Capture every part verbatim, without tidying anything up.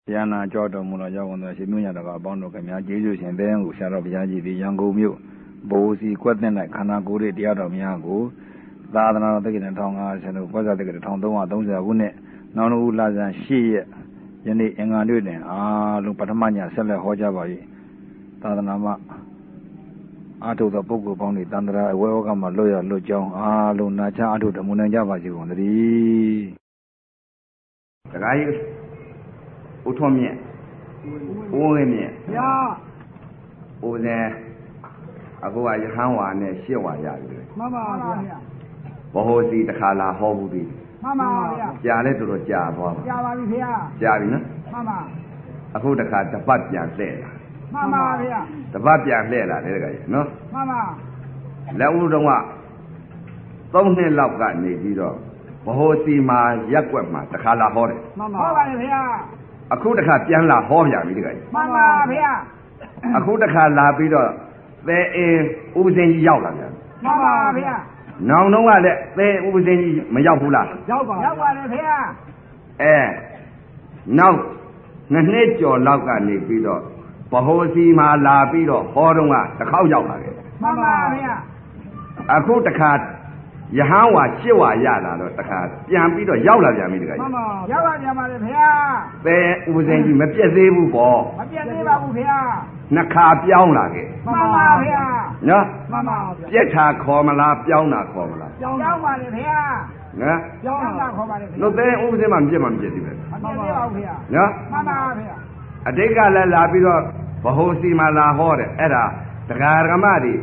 Yana Jordan Mulajawan, she knew that about Bondo Camia, Jesus, and then who shall be the young go mute. Bosi, Quatin like Kanaguri, the other Miago, Dana taking a tongue as and was at the tongue, don't I wouldn't none who las and she, Jenny Engalude, ah, Lupatamania, Sella Hojabai, Tadanama. Ato the book upon the Tandra, welcome a lawyer, Lojong, ah, Lunacha, Ato the Munajava, the guy Utomia, Uemia, over there. I go at Hawa and Shiwa Yag. Mamma, Bohosi the Kala Hobi. Mamma, Janet to Java, Javina. Mamma, I go the cat the Batya Lela. Mamma, The Batya Lela, no? Mamma, Laudama. Don't they love that Nidido? Bohosi ma Yakwama, the Kala Hore. Mamma, I could have Yanla Hoya, Mamma, I could have Labido. There is Uzen Yawa. Mamma, No, no, there Uzen Mayahula. Yawa, Eh, now, Nature Lauka Nipido, Pahosi Ma Labido, Horunga, the cow Yawa. Mamma, I could the cat Yahawa Shiwa Yala, the cat, Yambido Yawa Yamiga. Mamma, Yawa, Yawa, There Uzen Mapiazebu for Naka Piaunage. Mamma, No, Mamma, Yeta Comala, Piauna Comala. Yawa, No, there Uzen and Jim and Jetty. No, Mamma, a degala labido, Pahosi Malahore, Era, the Garamadi.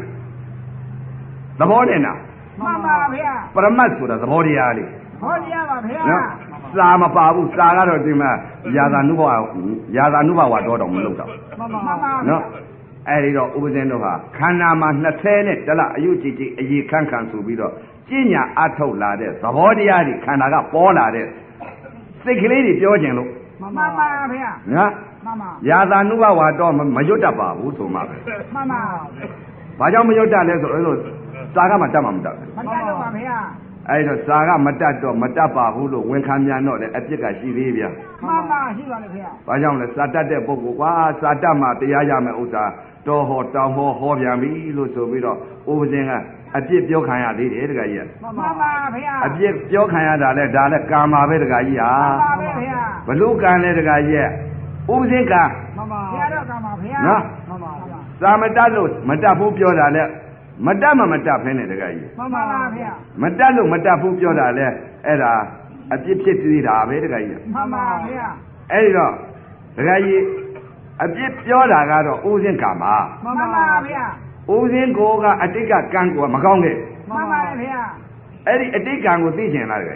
The Morena, Mamma, Paramasura, the Moriali. Hoya, Sama Babu, Saga, Yazanuba, Yazanuba, what order Muluka. Mamma, No, Erido Uzenova, Kanama Natene, Della, Uti, ye can can subido, Ginia Ato Lade, the Moriali, Kanaga, Polade. Sick lady Georgian. Mamma, Mamma, Yazanuba, what dom, Majuta Babu, to Mother. Mamma, Pajama Yota, Saga Matamam. Mamma, I don't Saga Matato, Matapa, Hulu, when Kamiano, the Epica Shivia. Mamma, he was here. Pajam, Satate Boku, Satama, the Yayama Uta, Toho, Taho, Hobiami, Lusovido, Uzinga, a deep Yokaya, the Edgar. Mamma, A deep Yokaya, Dale, Kama Vergaya, but look and let the guy yet. Uzinka, no, Samadalus, Matapu Pioda. Madama Matapene the guy. Mamma, Madalu Matapu Pioda, Era, a deep city, the guy. Mamma, Edo, the guy, a deep Pioda, Uzin Kama. Mamma, Uzin Goga, a tika kango, Makonge. Mamma, Eddie, a tikan was teaching like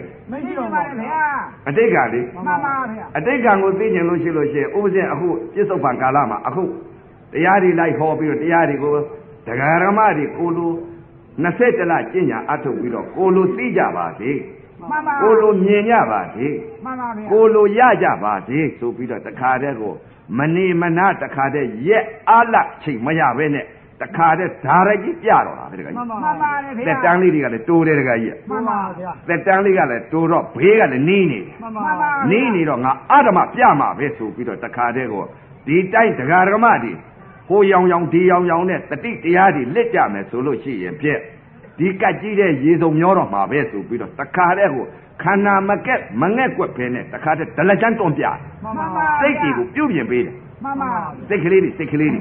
a tikali. Mamma, A tikan was teaching Lucy Lucy, Uzin, who, Jisopan Kalama, a who. The Yadi like hobby, the Yadi go. The Garamadi Kulu Nasetela Chinya Ato Wido Kulu Sija Bati Kulu Nyanya Bati Kulu Yaja Bati so Peter the Kadego Mani Manata Kade yet Allah Chi Maya Vene the Kade Taragi Yaro the Tangley got a two guy the Tangley got a two rock bigger than Nini Nini on Adama Piama Vesu Peter the Kadego the time the Garamadi Ho young young D young young net, the big Diadi lit jam as Suluchi and Piet. The Kajide Yizo Moro Mavesu, Bido, the Carego, Kana Maket, Manekwa Pene, the Cate, the Lejanton Pia. Seki, Pubian Bid. Sick lady, sick lady.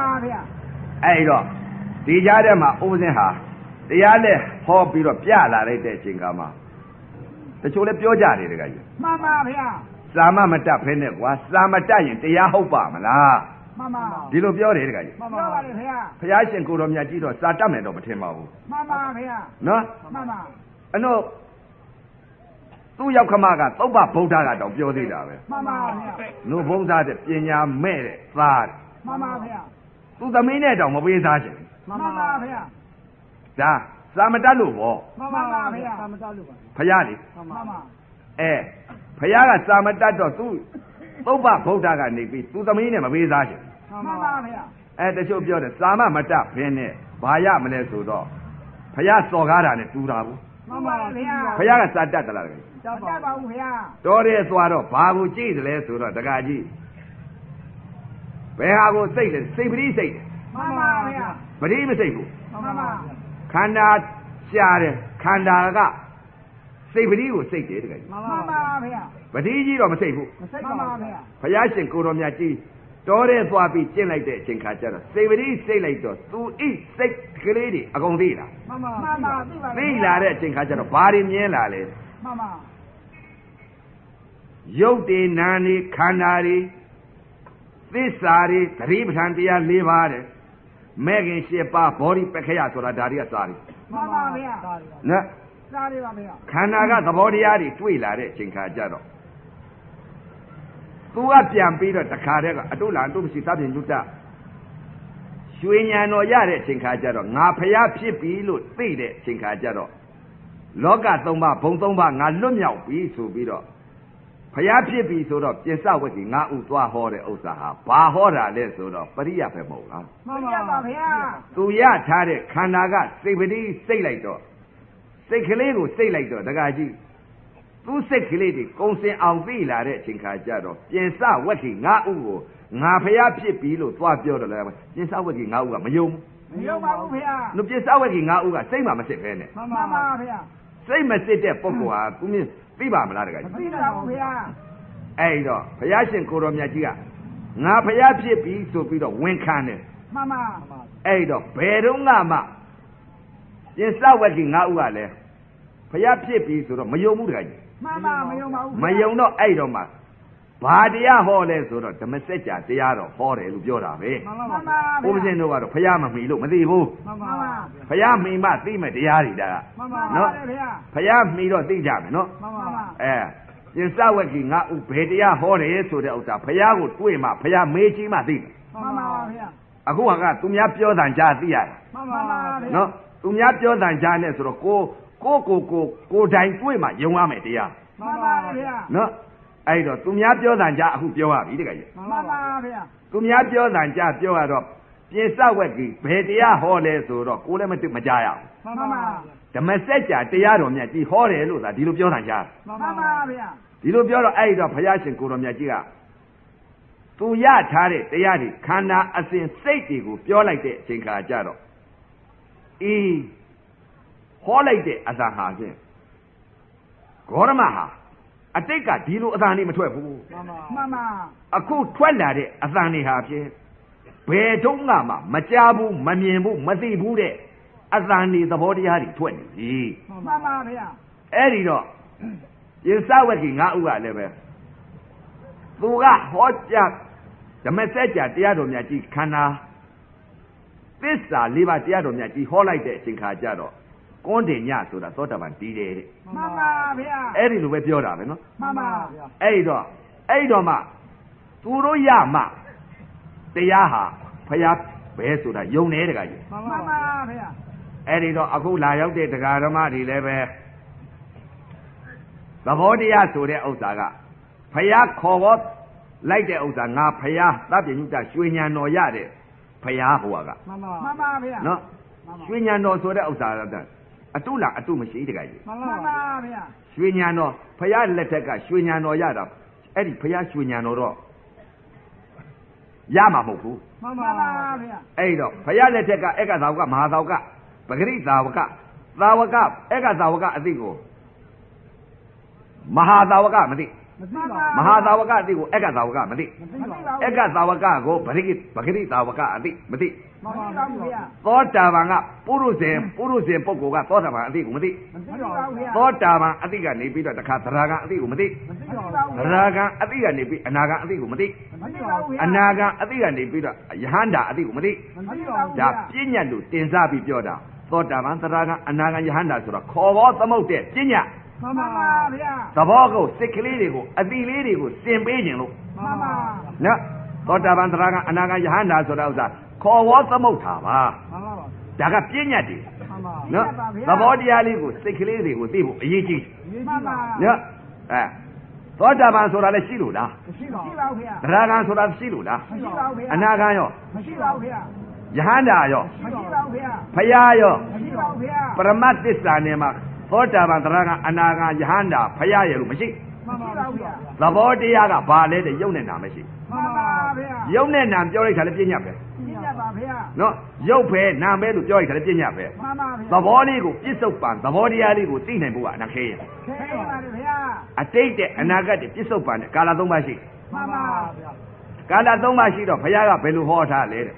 Aido, the Yadema Ozenha, the Yale Hobby of Piala, they Chingama. The Chole Piojari, the guy. Mamma, Sama Mata Pene was Sama Tayan, the Yahopamala. Mamma, Dilo Piori, the guy. Mamma, Piasan Kuromyajito, Satamet of Timau. Mamma, No? Mamma, I know. Two Yakamaga, Oba Podaga of Piodida. Mamma, No Boda de Pina Mere, Fad. Mamma, To the minute of Mobizaji. Mamma, Da, Samadalu, Mamma, Payadi. Mamma, Eh, Payaga Samadato, two. Oba Podaga Nipi, to the minute of Mobizaji. Mamma, At the show, Sama Mata, Pene, Baya Melesudo. Paya Sogara and Turabu. Mamma, Payaga Sadata. Mamma, Dore Swaro, Babu cheese, less to the Gaji. ဘယ်ဟာကိုစိတ်လဲစိတ်ပရိစိတ်မှန်ပါဗျာပရိမစိတ်ဘူးမှန်ပါခန္ဓာရှားတယ်ခန္ဓာကစိတ်ပရိကိုစိတ်တယ်တကယ်မှန်ပါဗျာပရိကြီးတော့မစိတ်ဘူးမစိတ်ပါဗျာဘုရားရှင်ကိုတော်မြတ်ကြီးတော်တဲ့သွားပြီးကျင့်လိုက်တဲ့အချိန်ခါကျတော့စိတ်ပရိစိတ်လိုက်တော့သူဣစိတ်ကလေးတွေအကုန်သိလားမှန်ပါမှန်ပါသိပါသိလာတဲ့အချိန်ခါကျတော့ဘာတွေမြင်လာလဲမှန်ပါရုပ်တွေနာမ်တွေခန္ဓာတွေသစ္စာတွေသတိပဋ္ဌာန်တရား၄ပါးတဲ့မဲ့ခင်၈ပါးဘောဓိပက္ခယဆိုတာဒါတွေကစာတွေမှန်ပါဗျာနော်စားရပါဗျာခန္ဓာကသဘောတရားတွေတွေ့လာတဲ့အချိန်ခါကျတော့သူကပြန်ပြီးတော့တခါတည်းကအတုလံအတုမရှိသဖြင့်ညုတရွှေညာတော်ရတဲ့အချိန်ခါကျတော့ငါဖျားဖြစ်ပြီလို့သိတဲ့အချိန်ခါကျတော့လောကသုံးပါးဘုံသုံးပါးငါလွတ်မြောက်ပြီဆိုပြီးတော့ဖျားဖြစ်ပြီဆိုတော့ပြစ္ဆဝတ္တိငါဥသွားဟောတဲ့ဥစ္စာဟာဘာဟောတာလဲဆိုတော့ပရိယပဲမဟုတ်လားမှန်ပါဗျာသူရထားတဲ့ခန္ဓာကစိတ်ပတိစိတ်လိုက်တော့စိတ်ကလေးကိုစိတ်လိုက်တော့တခါကြီးသူစိတ်ကလေးတွေကုံစင်အောင်သိလာတဲ့အချိန်ခါကျတော့ပြင်စဝက်ကြီးငါဥကိုငါဖျားဖြစ်ပြီလို့သွားပြောတယ်လေပြင်စဝက်ကြီးငါဥကမယုံမယုံပါဘူးဗျာလူပြင်စဝက်ကြီးငါဥကစိတ်မှမစစ်ပဲနဲ့မှန်ပါဗျာစိတ်မစစ်တဲ့ပုဂ္ဂိုလ်ဟာသူမြင်သိပါမလားတခါမကြီးသိပါဘူးဗျာအဲ့တော့ဘုရားရှင်ကိုတော်မြတ်ကြီးကငါဖျားဖြစ်ပြီဆိုပြီးတော့ဝန်ခံတယ်မှန်ပါအဲ့တော့ဘယ်တော့မှပြင်စဝက်ကြီးငါဥကလည်းဖျားဖြစ်ပြီဆိုတော့မယုံဘူးတခါကြီးမှန်ပါမယုံပါဘူးမယုံတော့အဲ့တော့မှဘာတရားဟောလဲဆိုတော့ဓမ္မစကြာတရားတော့ဟောတယ်လို့ပြောတာပဲမှန်ပါမှန်ပါဘုရားရှင်တို့ကတော့ဖျားမမီလို့မသိဘူးမှန်ပါဖျားမီမှသိမဲ့တရားတွေဒါမှန်ပါနော်ဗျာဖျားမီတော့သိကြမယ်နော်မှန်ပါအဲပြင်စဝက်ကြီးငါဥဘယ်တရားဟောတယ်ဆိုတဲ့ဥစ္စာဖျားကိုတွေ့မှဖျားမေးကြည့်မှသိတယ်မှန်ပါဗျာအခုကသူများပြောတန်ကြားသိရတယ်မှန်ပါဗျာနော်သူများပြောတန်ကြားနဲ့ဆိုတော့ကိုကိုကိုကိုကိုတိုင်တွေ့မှယုံရမယ်တရားမှန်ပါဗျာနော်အဲ့တော့သူများပြောတန်ကြားအခုပြောရပြီတကယ်ကြီးမှန်ပါဗျာသူများပြောတန်ကြားပြောရတော့ပြင်စဝက်ကြီးဘယ်တရားဟောလဲဆိုတော့ကိုလည်းမသိမကြားရဘူးမှန်ပါဓမ္မစကြာတရားတော်မြတ်ကြီးဟောတယ်လို့သာဒီလိုပြောတန်ကြားမှန်ပါဗျာဒီလိုပြောတော့အဲ့တော့ဘုရားရှင်ကိုတော်မြတ်ကြီးကသူရထားတဲ့တရားတွေခန္ဓာအစဉ်စိတ်တွေကိုပြောလိုက်တဲ့အချိန်ခါကျတော့အေးဟောလိုက်တဲ့အသာဟာဖြင့်ဂေါရမဟာအတိတ်ကဒီလိုအသာနေမထွက်ဘူးမှန်ပါအခုထွက်လာတဲ့အသံတွေဟာဖြင့်ဘယ်တုန်းကမှမကြားဘူးမမြင်ဘူးမသိဘူးတဲ့အသံတွေသဘောတရားတွေထွက်နေပြီမှန်ပါဗျာအဲ့ဒီတော့ပြင်စဝက်ကြီးငါဥကလည်းပဲသူကဟောကြားဓမ္မစကြာတရားတော်မြတ်ကြီးခန္ဓာသစ္စာ၄ပါးတရားတော်မြတ်ကြီးဟောလိုက်တဲ့အချိန်ခါကျတော့ကွန်းတင်ညဆိုတာသောတာပန်တည်တယ်တဲ့မှန်ပါဗျာအဲ့ဒီလိုပဲပြောတာပဲနော်မှန်ပါဗျာအဲ့ဒီတော့အဲ့ဒီတော့မှသူတို့ရမှတရားဟာဖျားဘဲဆိုတာယုံနေတကကြီးမှန်ပါဗျာအဲ့ဒီတော့အခုလာရောက်တဲ့တရားဓမ္မတွေလည်းပဲသဘောတရားဆိုတဲ့ဥစ္စာကဖျားခေါ်ဖို့လိုက်တဲ့ဥစ္စာငါဖျားသဗ္ဗညုတရွှေညံတော်ရတဲ့ဖျားဟိုကမှန်ပါမှန်ပါဗျာနော်ရွှေညံတော်ဆိုတဲ့ဥစ္စာကအတုလားအတုမရှိတကကြီးမှန်ပါဗျာရွှေညံတော်ဖျားလက်ထက်ကရွှေညံတော်ရတာအဲ့ဒီဖျားရွှေညံတော်တော့ရမှာမဟုတ်ဘူးမှန်ပါဗျာအဲ့တော့ဘုရားလက်ထက်ကဧကသာဝကမဟာသာဝကပဂရိသာဝကသာဝကဧကသာဝကအသိကိုမဟာသာဝကမသိမသိပါမဟာသာဝကအသိကိုဧကသာဝကမသိမသိပါဧကသာဝကကိုပဂရိပဂရိသာဝကအသိမသိမှန်ပါဗျာသောတာပန်ကပုရုဇဉ်ပုရုဇဉ်ပုဂ္ဂိုလ်ကသောတာပန်အသိကိုမသိမသိပါဗျာသောတာပန်အသိကနေပြီးတော့တခါသရဂံအသိကိုမသိမသိပါသရဂံအသိကနေပြီးအနာဂံအသိကိုမသိမသိပါဗျာအနာဂံအသိကနေပြီးတော့ယဟန္တာအသိကိုမသိမသိပါဗျာဒါပြဉ္ညာလို့တင်စားပြီးပြောတာသောတာပန်သရဂံအနာဂံယဟန္တာဆိုတော့ခေါ်ဘောသမုတ်တဲ့ပြဉ္ညာမှန်ပါဗျာသဘောကိုစိတ်ကလေးတွေကိုအတိလေးတွေကိုစင်ပေးခြင်းလို့မှန်ပါနော်သောတာပန်သရဂံအနာဂံယဟန္တာဆိုတာဥစ္စာခေါ်ဘောသမုတ်တာပါမှန်ပါဒါကပြဉ္ညာတည်းမှန်ပါနော်သဘောတရားလေးကိုစိတ်ကလေးတွေကိုသိဖို့အရေးကြီးမှန်ပါနော်အဲသောတာပန်ဆိုတာလည်းရှိလို့လားမရှိပါဘူးဗျာသရဂံဆိုတာရှိလို့လားမရှိပါဘူးဗျာအနာဂံရောမရှိပါဘူးဗျာယဟန္တာရောမရှိပါဘူးဗျာဖယားရောမရှိပါဘူးဗျာပရမတ်သစ္စာနဲ့မှာသောတာပန်သရဂံအနာဂံယဟန္တာဖယားရလို့မရှိမမရှိပါဘူးဗျာသဘောတရားကဘာလဲတဲ့ယုတ်နဲ့နာမရှိမှန်ပါဗျာယုတ်နဲ့နာပြောလိုက်တာလည်းပြညတ်ပဲပြညတ်ပါဗျာနော်ယုတ်ပဲနာပဲလို့ပြောလိုက်တာလည်းပြညတ်ပဲမှန်ပါဗျာသဘောလေးကိုပြစ္ဆုတ်ပံသဘောတရားလေးကိုသိနိုင်ဖို့ကအနာခဲရခဲပါတယ်ဗျာအတိတ်တဲ့အနာဂတ်တဲ့ပြစ္ဆုတ်ပံတဲ့ကာလသုံးပါးရှိမှန်ပါဗျာကာလသုံးပါးရှိတော့ဘုရားကဘယ်လိုဟောထားလဲတဲ့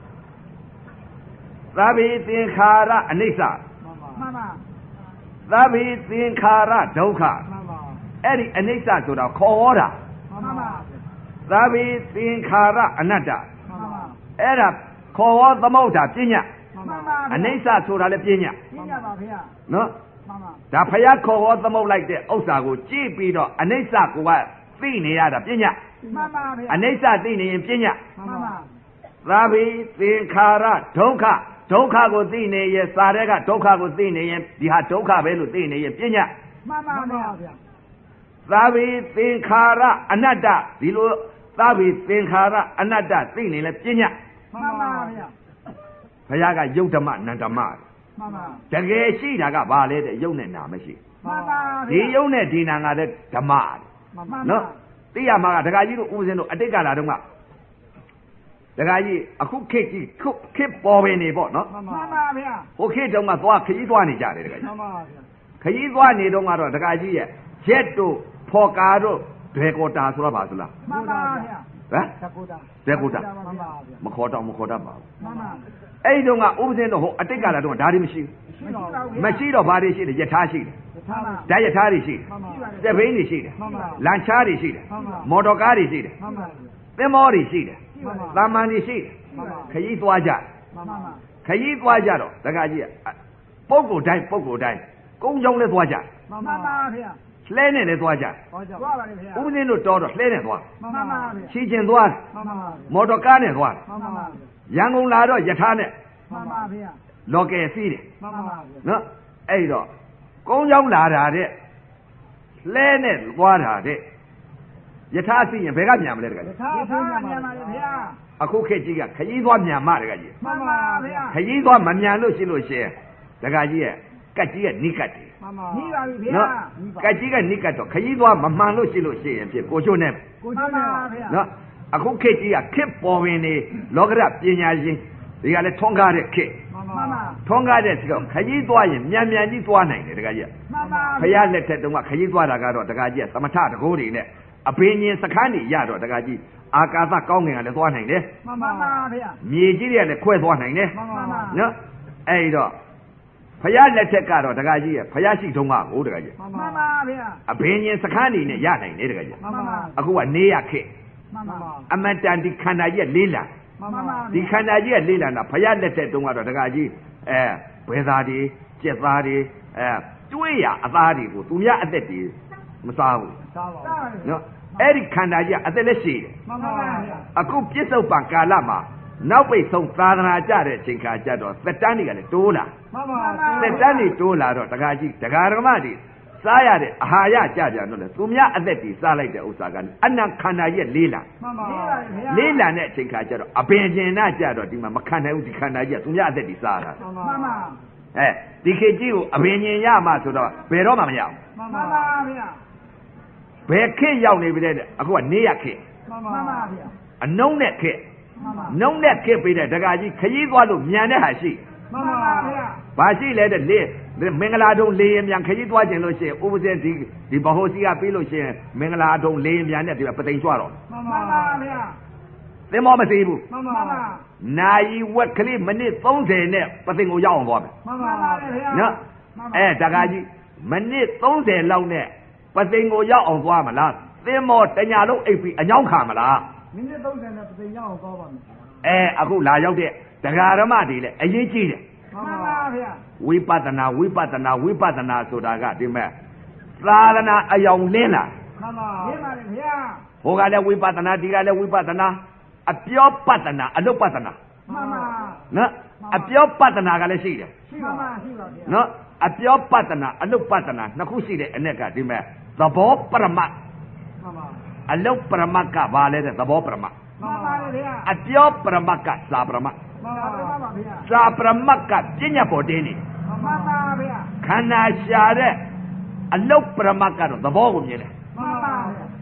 သဗ္ဗေသင်္ခါရအနိစ္စမှန်ပါသဗ္ဗေသင်္ခါရဒုက္ခမှန်ပါအဲ့ဒီအနိစ္စဆိုတာခေါ်ဟောတာမှန်ပါသဗ္ဗေသင်္ခါရအနတ္တမှန်ပါအဲ့ဒါခေါ်ဟောသမုဋ္ဌာပညာမှန်ပါအနိစ္စဆိုတာလည်းပညာပြညတ်ပါဗျာနော်မှန်ပါဒါဖယားခေါ်ဟောသမုတ်လိုက်တဲ့ဥစ္စာကိုကြည့်ပြီးတော့အနိစ္စကိုကသိနေရတာပညာမှန်ပါဗျာအနိစ္စသိနေရင်ပညာမှန်ပါသဗ္ဗေသင်္ခါရဒုက္ခဒုက္ခကိုသိနေရင်စာတဲ့ကဒုက္ခကိုသိနေရင်ဒီဟာဒုက္ခပဲလို့သိနေရင်ပညာမှန်ပါဗျာသဗ္ဗေသင်္ခါရအနတ္တဒီလိုသဗ္ဗေသင်္ခါရအနတ္တသိနေလဲပညာမှန်ပါဗျာဘုရားကယုတ်ဓမ္မနန္ဓမ္မမှန်ပါတကယ်ရှိတာကဘာလဲတဲ့ယုတ်နဲ့နာမရှိမှန်ပါဒီယုတ်နဲ့ဒီနာငါတဲ့ဓမ္မမှန်ပါနော်သိရမှာကဒကာကြီးတို့ဦးစင်းတို့အတိတ်ကလာတော့ကဒကာကြီးအခုခေတ်ကြီးခုခေတ်ပေါ်ပင်နေပေါ့နော်မှန်ပါဗျာဟိုခေတ်တုန်းကသွားခကြီးသွားနေကြတယ်ဒကာကြီးမှန်ပါဗျာခကြီးသွားနေတော့ကတော့ဒကာကြီးရဲ့ရက်တို့ဖော်ကာတို့ဒဲကောတာဆိုတော့ပါသလားမှန်ပါဗျာဟမ်တကူတာဒဲကောတာမှန်ပါဗျာမခေါ်တော့မခေါ်တတ်ပါဘူးမှန်ပါအဲ့ဒီတော့ကဦးစင်းတို့ဟိုအတိတ်ကလာတော့ဒါတွေမရှိရှိပါဘူးဘူးမရှိတော့ဘာတွေရှိတယ်ယထာရှိတယ်ထားပါဓာတ်ယထာတွေရှိတယ်မှန်ပါစက်ဘိန်းတွေရှိတယ်မှန်ပါလန်ချားတွေရှိတယ်မှန်ပါမော်တော်ကားတွေရှိတယ်မှန်ပါသင်္ဘောတွေရှိတယ်ရှိပါသာမန်တွေရှိတယ်မှန်ပါခကြီးသွားကြမှန်ပါခကြီးသွားကြတော့တခါကြီးပုဂ္ဂိုလ်တိုင်းပုဂ္ဂိုလ်တိုင်းကုန်းကြောင်းလဲသွားကြမှန်ပါဗျာလှဲနဲ့လဲသွားကြဟောကြသွားပါလေဗျာဦးစင်းတို့တော်တော့လှဲနဲ့သွားမှန်ပါဗျာချီကျင်သွားမှန်ပါမော်တော်ကားနဲ့သွားမှန်ပါရန်ကုန်လာတော့ယထာနဲ့မှန်ပါဗျာလော်ကယ်စီးတယ်မှန်ပါဗျာနော်အဲ့တော့ကုန်းကြောင်းလာတာတဲ့လှဲနဲ့သွားတာတဲ့ယထာစီးရင်ဘယ်ကမြန်မလဲတခါကြီးထားထားမြန်ပါလေဗျာအခုခေတ်ကြီးကခကြီးသွားမြန်မတခါကြီးမှန်ပါဗျာခကြီးသွားမမြန်လို့ရှိလို့ရှိရင်တခါကြီးရဲ့ကတ်ကြီးရဲ့နိကတ်တယ်မှန်ပါကြီးပါပြီဗျာနော်ကတ်ကြီးကနိကတ်တော့ခကြီးသွားမမှန်လို့ရှိလို့ရှိရင်ဖြစ်ကိုချိုးနဲ့ကိုကျွန်းပါဗျာနော်အခုခေတ်ကြီးကခေတ်ပေါ်ပင်နေလောကရပညာရှင်ဒီကလည်းထွန်းကားတဲ့ခေတ်မှန်ပါမှန်ပါထွန်းကားတဲ့စီကခကြီးသွားရင်မြန်မြန်ကြီးသွားနိုင်တယ်တခါကြီးမှန်ပါဖယားလက်ထက်တုန်းကခကြီးသွားတာကတော့တခါကြီးသမထတကိုးတွေနဲ့အပင်ញင်စခန်းတွေရတော့တခါကြီးအာကာသကောင်းငင်ကလည်းသွားနိုင်တယ်မှန်ပါဗျာမြေကြီးတွေကလည်းခွဲသွားနိုင်တယ်မှန်ပါမှန်ပါနော်အဲ့တော့ဖယားလက်ထက်ကတော့တခါကြီးရဲ့ဖယားရှိတုန်းကကိုတခါကြီးမှန်ပါဗျာအပင်ញင်စခန်းတွေနဲ့ရနိုင်တယ်တခါကြီးမှန်ပါအခုကနေရခေတ်မှန်ပါအမတန်ဒီခန္ဓာကြီးကလေးလံမှန်ပါဒီခန္ဓာကြီးကလေးလံတာဖယားလက်ထက်တုန်းကတော့တခါကြီးအဲဘယ်သားတွေကြက်သားတွေအဲတွေးရအသားတွေကိုသူများအသက်တွေမစားဘူးသားပါနော်အဲ့ဒီခန္ဓာကြီးကအသက်လက်ရှိတယ်မှန်ပါဗျာအခုပြစ္ဆုတ်ပံကာလမှာနောက်ပိတ်ဆုံးသာသနာကြတဲ့အချိန်ခါကျတော့သက်တမ်းတွေကလည်းတိုးလာမှန်ပါသက်တမ်းတွေတိုးလာတော့တခါကြီးဒကာဓမ္မတွေစားရတဲ့အာဟာရကြကြတော့လေသူများအသက်တွေစားလိုက်တဲ့ဥစ္စာကအနံခန္ဓာကြီးလေးလာမှန်ပါဗျာလေးလာတဲ့အချိန်ခါကျတော့အပင်ကျင်နာကြတော့ဒီမှာမခံနိုင်ဘူးဒီခန္ဓာကြီးကသူများအသက်တွေစားတာမှန်ပါအဲဒီခေတ်ကြီးကိုအပင်ကျင်ရမှဆိုတော့ဘယ်တော့မှမရဘူးမှန်ပါဗျာဘယ်ခေတ်ရောက်နေပြီတဲ့အခုကနေရခေတ်မှန်ပါဗျာအနှုံးနဲ့ခေတ်မှန်ပါနှုံးနဲ့ခေတ်ပြီးတဲ့ဒကာကြီးခရီးသွားလို့မြန်တဲ့ဟာရှိမှန်ပါဗျာဘာရှိလဲတဲ့လေမင်္ဂလာတုံးလေရင်မြန်ခရီးသွားခြင်းလို့ရှိရင်ဥပဇင်းဒီဒီဘဟိုစီကပြီးလို့ရှိရင်မင်္ဂလာတုံးလေရင်မြန်နဲ့ဒီပသိမ်ကျွတော့မှန်ပါဗျာသင်္ဘောမသေးဘူးမှန်ပါနာယီဝက်ကလေးမိနစ်သုံးဆယ်နဲ့ပသိမ်ကိုရောက်အောင်သွားမယ်မှန်ပါဗျာနော်အဲဒကာကြီးမိနစ်သုံးဆယ်လောက်နဲ့ပသိမ်ကိုရောက်အောင်သွားမလားသင်္ဘောတညာလုံးအိပ်ပြီးအညောင်းခံမလားမိနစ်သုံးဆယ်နဲ့ပြင်ရအောင်သွားပါမယ်အဲအခုလာရောက်တဲ့ဒကာရမတွေလည်းအရေးကြီးတယ်မှန်ပါဗျာဝိပဿနာဝိပဿနာဝိပဿနာဆိုတာကဒီမဲ့သာသနာအယောင်လင်းလာမှန်ပါရင်းပါလေဗျာဟိုကလည်းဝိပဿနာဒီကလည်းဝိပဿနာအပြောပဿနာအလုပဿနာမှန်ပါနော်အပြောပဿနာကလည်းရှိတယ်ရှိပါပါရှိပါဗျာနော်အပြောပဿနာအလုပဿနာနှစ်ခုရှိတဲ့အ ਨੇ ကဒီမဲ့သဘောပရမတ်မှန်ပါအလုပရမတ်ကဘာလဲတဲ့သဘောပရမတ်မှန်ပါလေဗျာအပြောပရမတ်ကစာပရမတ်မှန်ပါပါဗျာစာပရမတ်ကပညာပေါ်တင်းနေမှန်ပါဗျာခန္ဓာရှာတဲ့အလုပရမတ်ကတော့သဘောကိုမြင်တယ်မှန်ပါ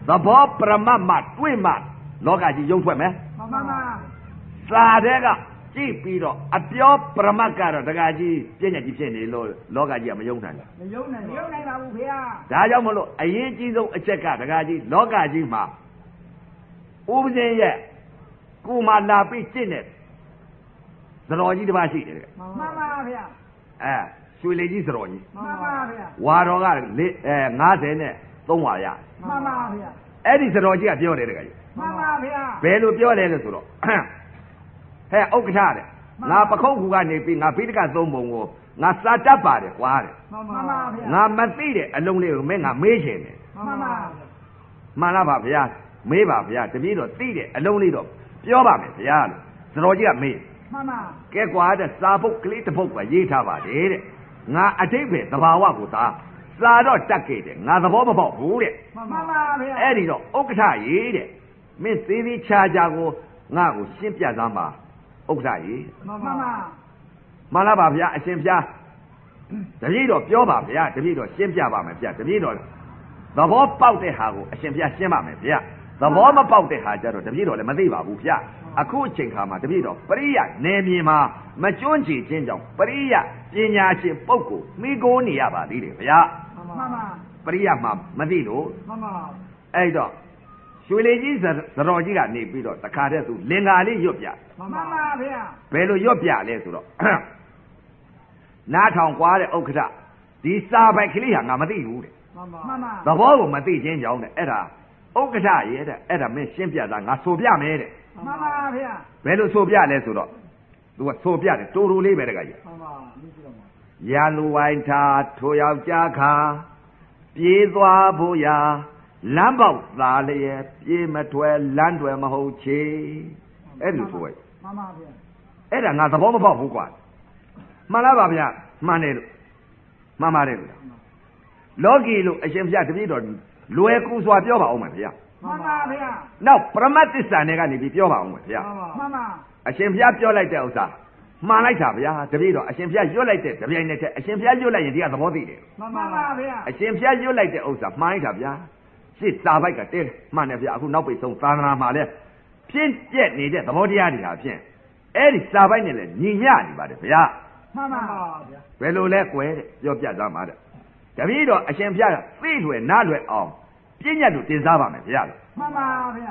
ဘောပရမတ်မှတွေ့မှလောကကြီးရုံထွက်မယ်မှန်ပါပါစာတဲ့ကကြည့်ပြီးတော့အပြောပရမတ်ကတော့တကကြီးပြည့်ညက်ကြီးဖြစ်နေလို့လောကကြီးကမယုံနိုင်ဘူးမယုံနိုင်မယုံနိုင်ပါဘူးဖေဟာဒါကြောင့်မလို့အရေးကြီးဆုံးအချက်ကတကကြီးလောကကြီးမှာဥပဇင်းရဲ့ကိုမှလာပြီးကျင့်တဲ့သတော်ကြီးတစ်ပါးရှိတယ်မှန်ပါပါဖေဟာအဲရွှေလေကြီးသတော်ကြီးမှန်ပါပါဖေဟာဝါတော်ကလေအဲငါးဆယ်နဲ့သုံးဝါရမှန်ပါပါဖေဟာအဲ့ဒီသတော်ကြီးကပြောတယ်တကကြီးမှန်ပါဖေဟာဘယ်လိုပြောလဲလို့ဆိုတော့ဟဲ့ဥက္ကဋ္ဌတဲ့ငါပခုံးကူကနေပြီးငါဘိဒကသုံးပုံကိုငါစာတတ်ပါတယ်ကွာတဲ့မှန်ပါပါဖေဟာငါမသိတဲ့အလုံးလေးကိုမင်းငါမေးချင်တယ်မှန်ပါမှန်လားပါဗျာမေးပါဗျာတပည့်တော်သိတဲ့အလုံးလေးတော့ပြောပါမယ်ဗျာလို့သတော်ကြီးကမေးမှန်ပါကဲကွာတဲ့စာပုတ်ကလေးတစ်ပုတ်ကရေးထားပါတယ်တဲ့ငါအတိတ်ပဲသဘာဝကိုသာစာတော့တက်ခဲ့တယ်ငါသဘောမပေါက်ဘူးတဲ့မှန်ပါပါဖေဟာအဲ့ဒီတော့ဥက္ကဋ္ဌရေးတဲ့မင်းသေးသေးချာချာကိုငါ့ကိုရှင်းပြသားမှာဥက္ကဋ္ဌရေးမှန်ပါပါမှန်လားပါဗျာအရှင်ဗျာတပည့်တော်ပြောပါဗျာတပည့်တော်ရှင်းပြပါမယ်ဗျာတပည့်တော်သဘောပေါက်တဲ့ဟာကိုအရှင်ဗျာရှင်းပါမယ်ဗျာသဘောမပေါက်တဲ့ဟာကြတော့တပည့်တော်လည်းမသိပါဘူးဗျာအခုအချိန်ခါမှာတပည့်တော်ပရိယနယ်မြေမှာမကျွန်းချီခြင်းကြောင့်ပရိယပညာရှင်ပုဂ္ဂိုလ်မိကိုနေရပါသေးတယ်ဗျာမှန်ပါပရိယမှာမသိလို့မှန်ပါအဲ့တော့ရွှေလေးကြီးသတော်ကြီးကနေပြီးတော့တခါတည်းသူလင်္ကာလေးရွတ်ပြမှန်ပါပါဖေဟာဘယ်လိုရွတ်ပြလဲဆိုတော့နားထောင်ကွာတဲ့ဥက္ကဋ္ဌဒီစာပိုက်ကလေးဟာငါမသိဘူးတဲ့မှန်ပါမှန်ပါသဘောကိုမသိချင်းကြောင်းတဲ့အဲ့ဒါဥက္ကဋ္ဌရဲ့တဲ့အဲ့ဒါမင်းရှင်းပြတာငါဆိုပြမယ်တဲ့မှန်ပါဖေဟာဘယ်လိုဆိုပြလဲဆိုတော့သူကဆိုပြတယ်တူတူလေးပဲတခါကြီးမှန်ပါပြီးကြတော့မှာရန်လူဝိုင်းထားထိုယောက်ျားခါပြေးသွားဖို့ရာလမ်းပေါက်သားလျက်ပြေးမထွဲလမ်းတွယ်မဟုတ်ချေအဲ့လိုဆိုလိုက်မှန်ပါဖေဟာအဲ့ဒါငါသဘောမပေါက်ဘူးကွာမှန်လားပါဗျာမှန်တယ်လို့မှန်ပါတယ်လို့လောကီလို့အရှင်ဘုရားတပည့်တော်လွယ်ကူစွာပြောပါအောင်မယ်ဗျာမှန်ပါဖေဟာနောက်ပရမတ်သစ္စာနဲ့ကနေပြီးပြောပါအောင်မယ်ဗျာမှန်ပါအရှင်ဘုရားပြောလိုက်တဲ့ဥစ္စာမှန်လိုက်တာဗျာတပည့်တော်အရှင်ဘုရားရွတ်လိုက်တဲ့တပြိုင်နက်တည်းအရှင်ဘုရားရွတ်လိုက်ရင်ဒီကသဘောသိတယ်မှန်ပါပါဖေဟာအရှင်ဘုရားရွတ်လိုက်တဲ့ဥစ္စာမှန်လိုက်တာဗျာစစ်စာပိုက်ကတဲမှန်တယ်ဗျာအခုနောက်ပိတ်ဆုံးသာသနာမှာလဲပြင်းပြက်နေတဲ့သဘောတရားတွေဟာဖြင့်အဲ့ဒီစာပိုက်နဲ့လဲညီမျှနေပါတယ်ဗျာမှန်ပါဗျာဘယ်လိုလဲကွယ်တဲ့ပြောပြသားမှာတဲ့တပည့်တော်အရှင်ဘုရားသိလွယ်နားလွယ်အောင်ပြည့်ညတ်လို့တင်စားပါမယ်ဗျာမှန်ပါဗျာ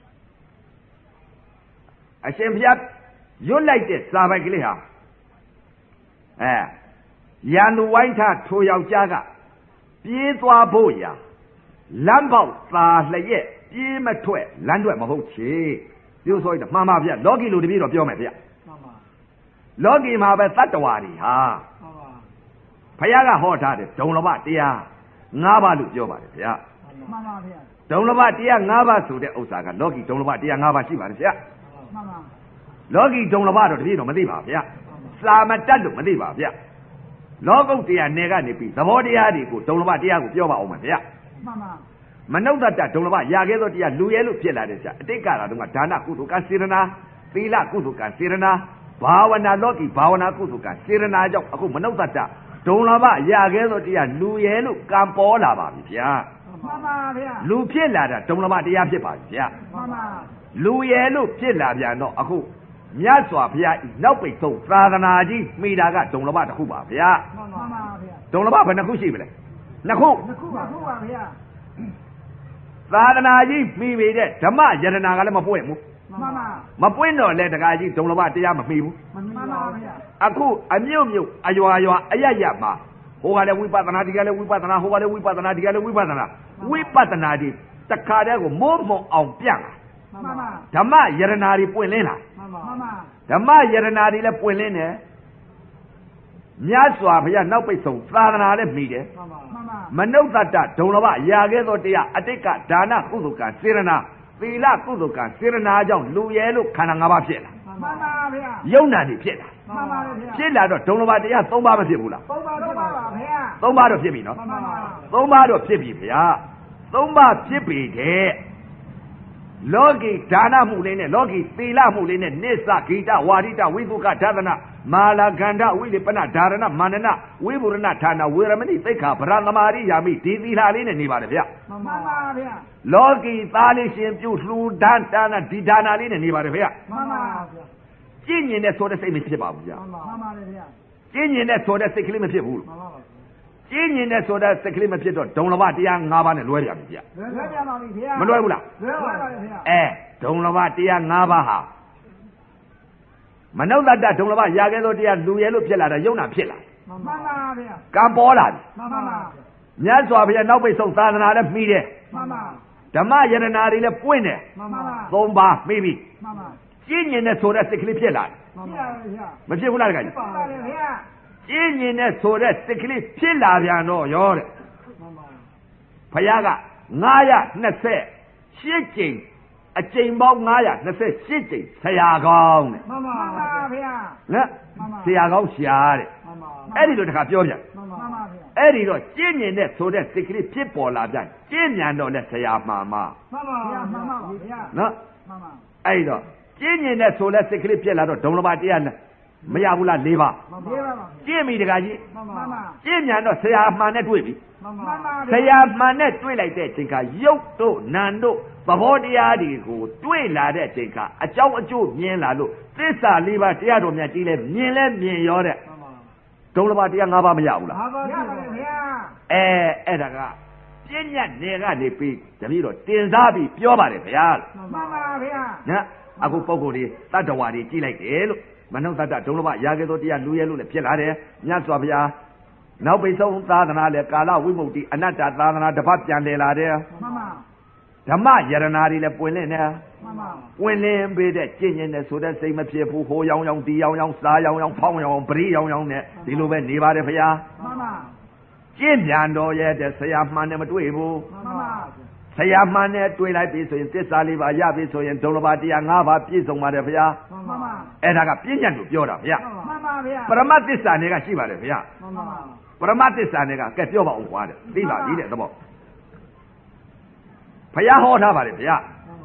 အရှင်ဘုရားရွတ်လိုက်တဲ့စာပိုက်ကလေးဟာအဲရန်သူဝိုင်းထားထိုယောက်ျားကပြေးသွားဖို့ရာလမ်းပေါက်သာလျက်ပြေးမထွက်လမ်းထွက်မဟုတ်ချေပြောဆိုရတာမှန်ပါဗျာလောကီလူတပည့်တော်ပြောမယ်ဗျာမှန်ပါလောကီမှာပဲတတ္တဝါတွေဟာမှန်ပါဘုရားကဟောထားတဲ့ဒုံလဘတရား၅ပါးလို့ပြောပါတယ်ဗျာမှန်ပါဗျာဒုံလဘတရား၅ပါးဆိုတဲ့ဥစ္စာကလောကီဒုံလဘတရား၅ပါးရှိပါတယ်ဗျာမှန်ပါလောကီဒုံလဘတော့တပည့်တော်မသိပါဗျာစာမတတ်လို့မသိပါဗျာလောကုတ်တရားနယ်ကနေပြီးသဘောတရားတွေကိုဒုံလဘတရားကိုပြောပါအောင်မယ်ဗျာမှန်ပါမနုဿတ္တဒုံလဘရခဲ့သောတရားလူရဲလို့ဖြစ်လာတဲ့ကြာအတိတ်ကာလတုန်းကဒါနကုသိုလ်ကစေရနာသီလကုသိုလ်ကစေရနာဘာဝနာလောကီဘာဝနာကုသိုလ်ကစေရနာကြောင့်အခုမနုဿတ္တဒုံလဘရခဲ့သောတရားလူရဲလို့ကံပေါ်လာပါပြီဗျာမှန်ပါဗျာလူဖြစ်လာတာဒုံလဘတရားဖြစ်ပါပြီဗျာမှန်ပါလူရဲလို့ဖြစ်လာပြန်တော့အခုမြတ်စွာဘုရားဤနောက်ပိတ်ဆုံးသာသနာကြီးမိတာကဒုံလဘတစ်ခုပါဗျာမှန်ပါဗျာဒုံလဘဘယ်နှခုရှိပြီလဲနှစ်ခုနှစ်ခုပါခုပါဗျာသာသနာကြီးမိပေတဲ့ဓမ္မယရနာကလည်းမပွင့်ဘူးမှန်ပါမပွင့်တော့လဲတခါကြီးဒုံလဘတရားမမိဘူးမှန်ပါဗျာအခုအမြုပ်မြုပ်အယွာယွာအယယမှာဟိုကလည်းဝိပဿနာဒီကလည်းဝိပဿနာဟိုကလည်းဝိပဿနာဒီကလည်းဝိပဿနာဝိပဿနာဒီတခါတည်းကိုမိုးမုံအောင်ပြန့်လာမှန်ပါဓမ္မယရနာတွေပွင့်လင်းလာမှန်ပါမှန်ပါဓမ္မယရနာတွေလည်းပွင့်လင်းတယ်မြတ်စွာဘုရားနောက်ပိတ်ဆုံးသာသနာလည်းမိတယ်မှန်ပါမှန်ပါမနုဿတ္တဒုံလဘရာခဲ့သောတရားအတိတ်ကဒါနကုသိုလ်ကံစေရနာသီလကုသိုလ်ကံစေရနာကြောင့်လူရဲလို့ခန္ဓာ၅ပါးဖြစ်လာမှန်ပါဗျာယုံနာနေဖြစ်လာမှန်ပါဗျာဖြစ်လာတော့ဒုံလဘတရား၃ပါးမဖြစ်ဘူးလားပုံပါတော့ပါဗျာ၃ပါးတော့ဖြစ်ပြီနော်မှန်ပါ၃ပါးတော့ဖြစ်ပြီဗျာ၃ပါးဖြစ်ပြီတဲ့လောကီဒါနမှုလေးနဲ့လောကီသီလမှုလေးနဲ့နိစ္စဂိတဝါရိတဝိသုခဒါသနာမာလာကန္ဓဝိလိပနဒါရဏမာနနဝိပုရဏဌာနဝေရမဏိသိက္ခာဗရသမာရိယာမိဒီသီလာလေးနဲ့နေပါတယ်ဗျာမှန်ပါဗျာလောကီသားလေးရှင်ပြုလှူဒန်းဒါနဒီဒါနာလေးနဲ့နေပါတယ်ဗျာမှန်ပါဗျာကျင့်ញင်တဲ့ဆိုတဲ့စိတ်မဖြစ်ပါဘူးဗျာမှန်ပါမှန်ပါဗျာကျင့်ញင်တဲ့ဆိုတဲ့စိတ်ကလေးမဖြစ်ဘူးမှန်ပါကျင်းញင်တဲ့ဆိုတဲ့စက်ကလေးမဖြစ်တော့ဒုံလဘတရား၅ပါးနဲ့လွဲပြန်ပြီဗျလွဲပြန်ပါပြီဗျာမလွဲဘူးလားလွဲပါပါဗျာအဲဒုံလဘတရား၅ပါးဟာမနုဿတ္တဒုံလဘရာခဲ့သောတရားလူရဲလို့ဖြစ်လာတာယုံနာဖြစ်လာမှန်ပါဗျာကံပေါ်လာပြီမှန်ပါမြတ်စွာဘုရားနောက်ပိတ်ဆုံးသာသနာလည်းမှီတယ်မှန်ပါဓမ္မယရနာတွေလည်းပွင့်တယ်မှန်ပါသုံးပါးမှီပြီမှန်ပါကျင်းញင်တဲ့ဆိုတဲ့စက်ကလေးဖြစ်လာတယ်မှန်ပါဗျာမဖြစ်ဘူးလားတခါကြီးမှန်ပါဗျာကျင်းញင်တဲ့ဆိုတဲ့စက်ကလေးဖြစ်လာပြန်တော့ရောတဲ့ဘုရားကငါးရာနှစ်ဆယ်ရှစ်ကြိမ်အကြိမ်ပေါင်းငါးရာနှစ်ဆယ်ရှစ်ကြိမ်ဆရာကောင်းတဲ့မှန်ပါဗျာနော်ဆရာကောင်းရှားတဲ့မှန်ပါအဲ့ဒီလိုတခါပြောပြန်မှန်ပါဗျာအဲ့ဒီတော့ကျင်းញင်တဲ့ဆိုတဲ့စက်ကလေးဖြစ်ပေါ်လာပြန်ကျင်းမြန်တော့တဲ့ဆရာမှန်ပါမှန်ပါဗျာမှန်ပါဗျာနော်မှန်ပါအဲ့ဒီတော့ကျင်းញင်တဲ့ဆိုတဲ့စက်ကလေးဖြစ်လာတော့ဒုံလဘတရားမရဘူးလား၄ပါး၄ပါးပါကျင့်ပြီတခါကြီးမှန်ပါမှန်ကျင့်မြန်တော့ဆရာမှန်နဲ့တွေ့ပြီမှန်ပါမှန်ဆရာမှန်နဲ့တွေ့လိုက်တဲ့အချိန်ကရုပ်တို့နာမ်တို့သဘောတရားတွေကိုတွေ့လာတဲ့အချိန်ကအကြောင်းအကျိုးမြင်လာလို့သစ္စာ၄ပါးတရားတော်မြတ်ကြီးလဲမြင်လဲမြင်ရောတဲ့ဒုံလဘတရား၅ပါးမရဘူးလားရပါတယ်ဗျာအဲအဲ့ဒါကပြည့်ညတ်နေကနေပြီးတပည့်တော်တင်စားပြီးပြောပါတယ်ဗျာမှန်ပါဗျာနော်အခုပုဂ္ဂိုလ်တွေတတ္တဝါတွေကြည့်လိုက်တယ်လို့မနုဿတ္တဒုံလဘရာခဲ့သောတရားလူရဲလို့လည်းဖြစ်လာတယ်မြတ်စွာဘုရားနောက်ပိဆုံးသာသနာလည်းကာလဝိမု ക്തി အနတ္တသာသနာတစ်ပတ်ပြန်လည်လာတယ်မှန်ပါဓမ္မယရနာတွေလည်းပွင့်လင်းတယ်မှန်ပါပွင့်လင်းပေးတဲ့ကျင့်ကျင်တဲ့ဆိုတဲ့စိတ်မဖြစ်ဘူးဟိုရောင်ရောင်ဒီရောင်ရောင်စားရောင်ရောင်ဖောင်းရောင်ပရိရောင်ရောင်နဲ့ဒီလိုပဲနေပါတယ်ဘုရားမှန်ပါကျင့်ပြန်တော်ရဲ့တဲ့ဆရာမှန်နဲ့မတွေ့ဘူးမှန်ပါဆရာမှန်နဲ့တွေ့လိုက်ပြီဆိုရင်သစ္စာလေးပါရပြီဆိုရင်ဒုံလဘတရား၅ပါးပြည့်စုံပါတယ်ဘုရားမှန်ပါအဲ့ဒါကပြည့်ညတ်လို့ပြောတာဘုရားမှန်ပါဗျာပရမတ်သစ္စာနဲ့ကရှိပါတယ်ဘုရားမှန်ပါပရမတ်သစ္စာနဲ့ကကဲပြောပါအောင်ကွာတဲ့သိပါပြီတဲ့သဘောဘုရားဟောထားပါတယ်ဘုရား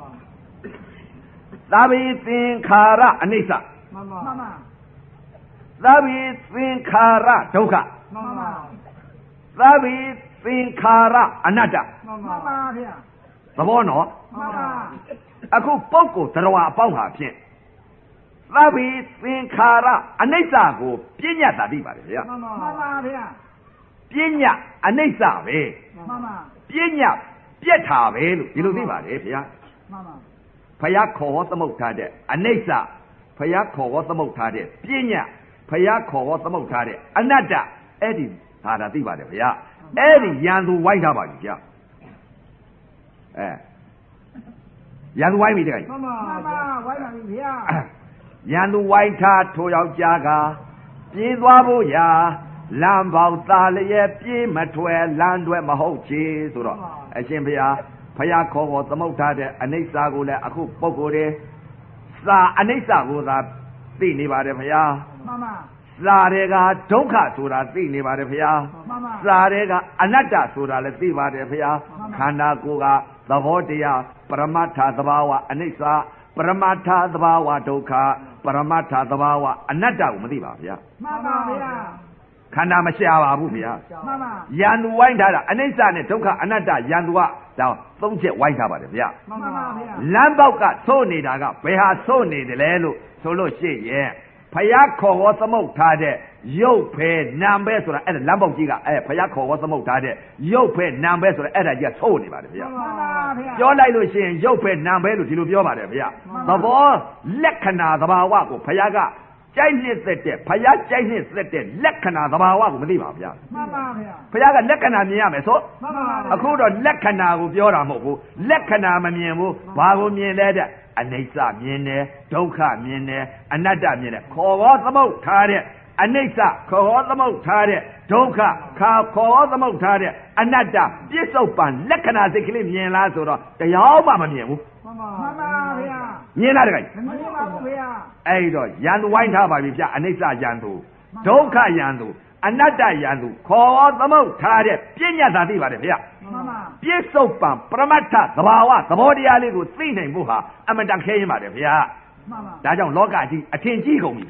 သဗ္ဗေသင်္ခါရအနိစ္စမှန်ပါမှန်ပါသဗ္ဗေသင်္ခါရဒုက္ခမှန်ပါသဗ္ဗေသင်္ခါရအနတ္တမှန်ပါဗျာသဘောနော်မှန်ပါအခုပုဂ္ဂိုလ်တရားအပေါင်းဟာဖြင့်သဗ္ဗေသင်္ခါရအနိစ္စကိုပြည့်ညတ်တာသိပါတယ်ဗျာမှန်ပါမှန်ပါဗျာပြည့်ညတ်အနိစ္စပဲမှန်ပါပြည့်ညတ်ပြက်တာပဲလို့ဒီလိုသိပါတယ်ဗျာမှန်ပါဘုရားခေါ်ဟောသမုတ်ထားတဲ့အနိစ္စဘုရားခေါ်ဟောသမုတ်ထားတဲ့ပြည့်ညတ်ဘုရားခေါ်ဟောသမုတ်ထားတဲ့အနတ္တအဲ့ဒီဟာတာသိပါတယ်ဗျာအဲ့ဒီရန်သူဝိုင်းထားပါပြီဗျာအဲရန်သူဝိုင်းပြီတကယ်မှန်ပါမှန်ပါဝိုင်းပါပြီဗျာရန်သူဝိုင်းထားထိုယောက်ျားကပြေးသွားဖို့ရာလမ်းပေါက်သားလျက်ပြေးမထွယ်လမ်းတွဲမဟုတ်ချေဆိုတော့အရှင်ဘုရားဘုရားခေါ်ခေါ်သမုတ်ထားတဲ့အနိစ္စကိုလည်းအခုပုဂ္ဂိုလ်တွေစာအနိစ္စကိုသာသိနေပါတယ်ဘုရားမှန်ပါစာတွေကဒုက္ခဆိုတာသိနေပါတယ်ဘုရားစာတွေကအနတ္တဆိုတာလည်းသိပါတယ်ဘုရားခန္ဓာကိုယ်ကသဘောတရားပရမတ္ထသဘာဝအနိစ္စပရမတ္ထသဘာဝဒုက္ခပရမတ္ထသဘာဝအနတ္တကိုမသိပါဗျာမှန်ပါဗျာခန္ဓာမရှာပါဘူးဗျာမှန်ပါယန္တုဝိုင်းထားတာအနိစ္စနဲ့ဒုက္ခအနတ္တယန္တုကဒါသုံးချက်ဝိုင်းထားပါတယ်ဗျာမှန်ပါဗျာလမ်းပေါက်ကသို့နေတာကဘယ်ဟာသို့နေတယ်လဲလို့ဆိုလို့ရှိရင်ဖယားခေါ်ဟောသမုတ်ထားတဲ့ရုပ်ဖဲနာမ်ပဲဆိုတာအဲ့ဒါလမ်းပေါက်ကြီးကအဲဖယားခေါ်ဟောသမုတ်ထားတဲ့ရုပ်ဖဲနာမ်ပဲဆိုတာအဲ့ဒါကြီးသို့နေပါတယ်ဗျာမှန်ပါဗျာပြောလိုက်လို့ရှိရင်ရုပ်ဖဲနာမ်ပဲလို့ဒီလိုပြောပါတယ်ဗျာသဘောလက္ခဏာသဘာဝကိုဖယားကကြိုက်နှစ်သက်တဲ့ဖယားကြိုက်နှစ်သက်တဲ့လက္ခဏာသဘာဝကိုမသိပါဘူးဗျာမှန်ပါဗျာဖယားကလက္ခဏာမြင်ရမယ်ဆိုမှန်ပါဗျာအခုတော့လက္ခဏာကိုပြောတာမဟုတ်ဘူးလက္ခဏာမမြင်ဘူးဘာကိုမြင်လဲတဲ့အနိစ္စမြင်တယ်ဒုက္ခမြင်တယ်အနတ္တမြင်တယ်ခေါ်ဟောသမုတ်ထားတဲ့အနိစ္စခေါ်ဟောသမုတ်ထားတဲ့ဒုက္ခခါခေါ်ဟောသမုတ်ထားတဲ့အနတ္တပြစ္ဆုတ်ပံလက္ခဏာစိတ်ကလေးမြင်လားဆိုတော့တရားမှမမြင်ဘူးမှန်ပါမှန်ပါဗျာမြင်လားတကယ်မမြင်ပါဘူးဗျာအဲ့တော့ယန္တုဝိုင်းထားပါပြီဗျအနိစ္စယန္တုဒုက္ခယန္တုအနတ္တယန္တုခေါ်ဟောသမုတ်ထားတဲ့ပြဉ္ညာသာသိပါတယ်ဗျမှန်ပါပြစ္ဆုတ်ပံပရမတ္ထသဘာဝသဘောတရားလေးကိုသိနိုင်ဖို့ဟာအမတန်ခဲရင်ပါတယ်ဗျာမှန်ပါဒါကြောင့်လောကကြီးအထင်ကြီးကုန်ပြီဗျ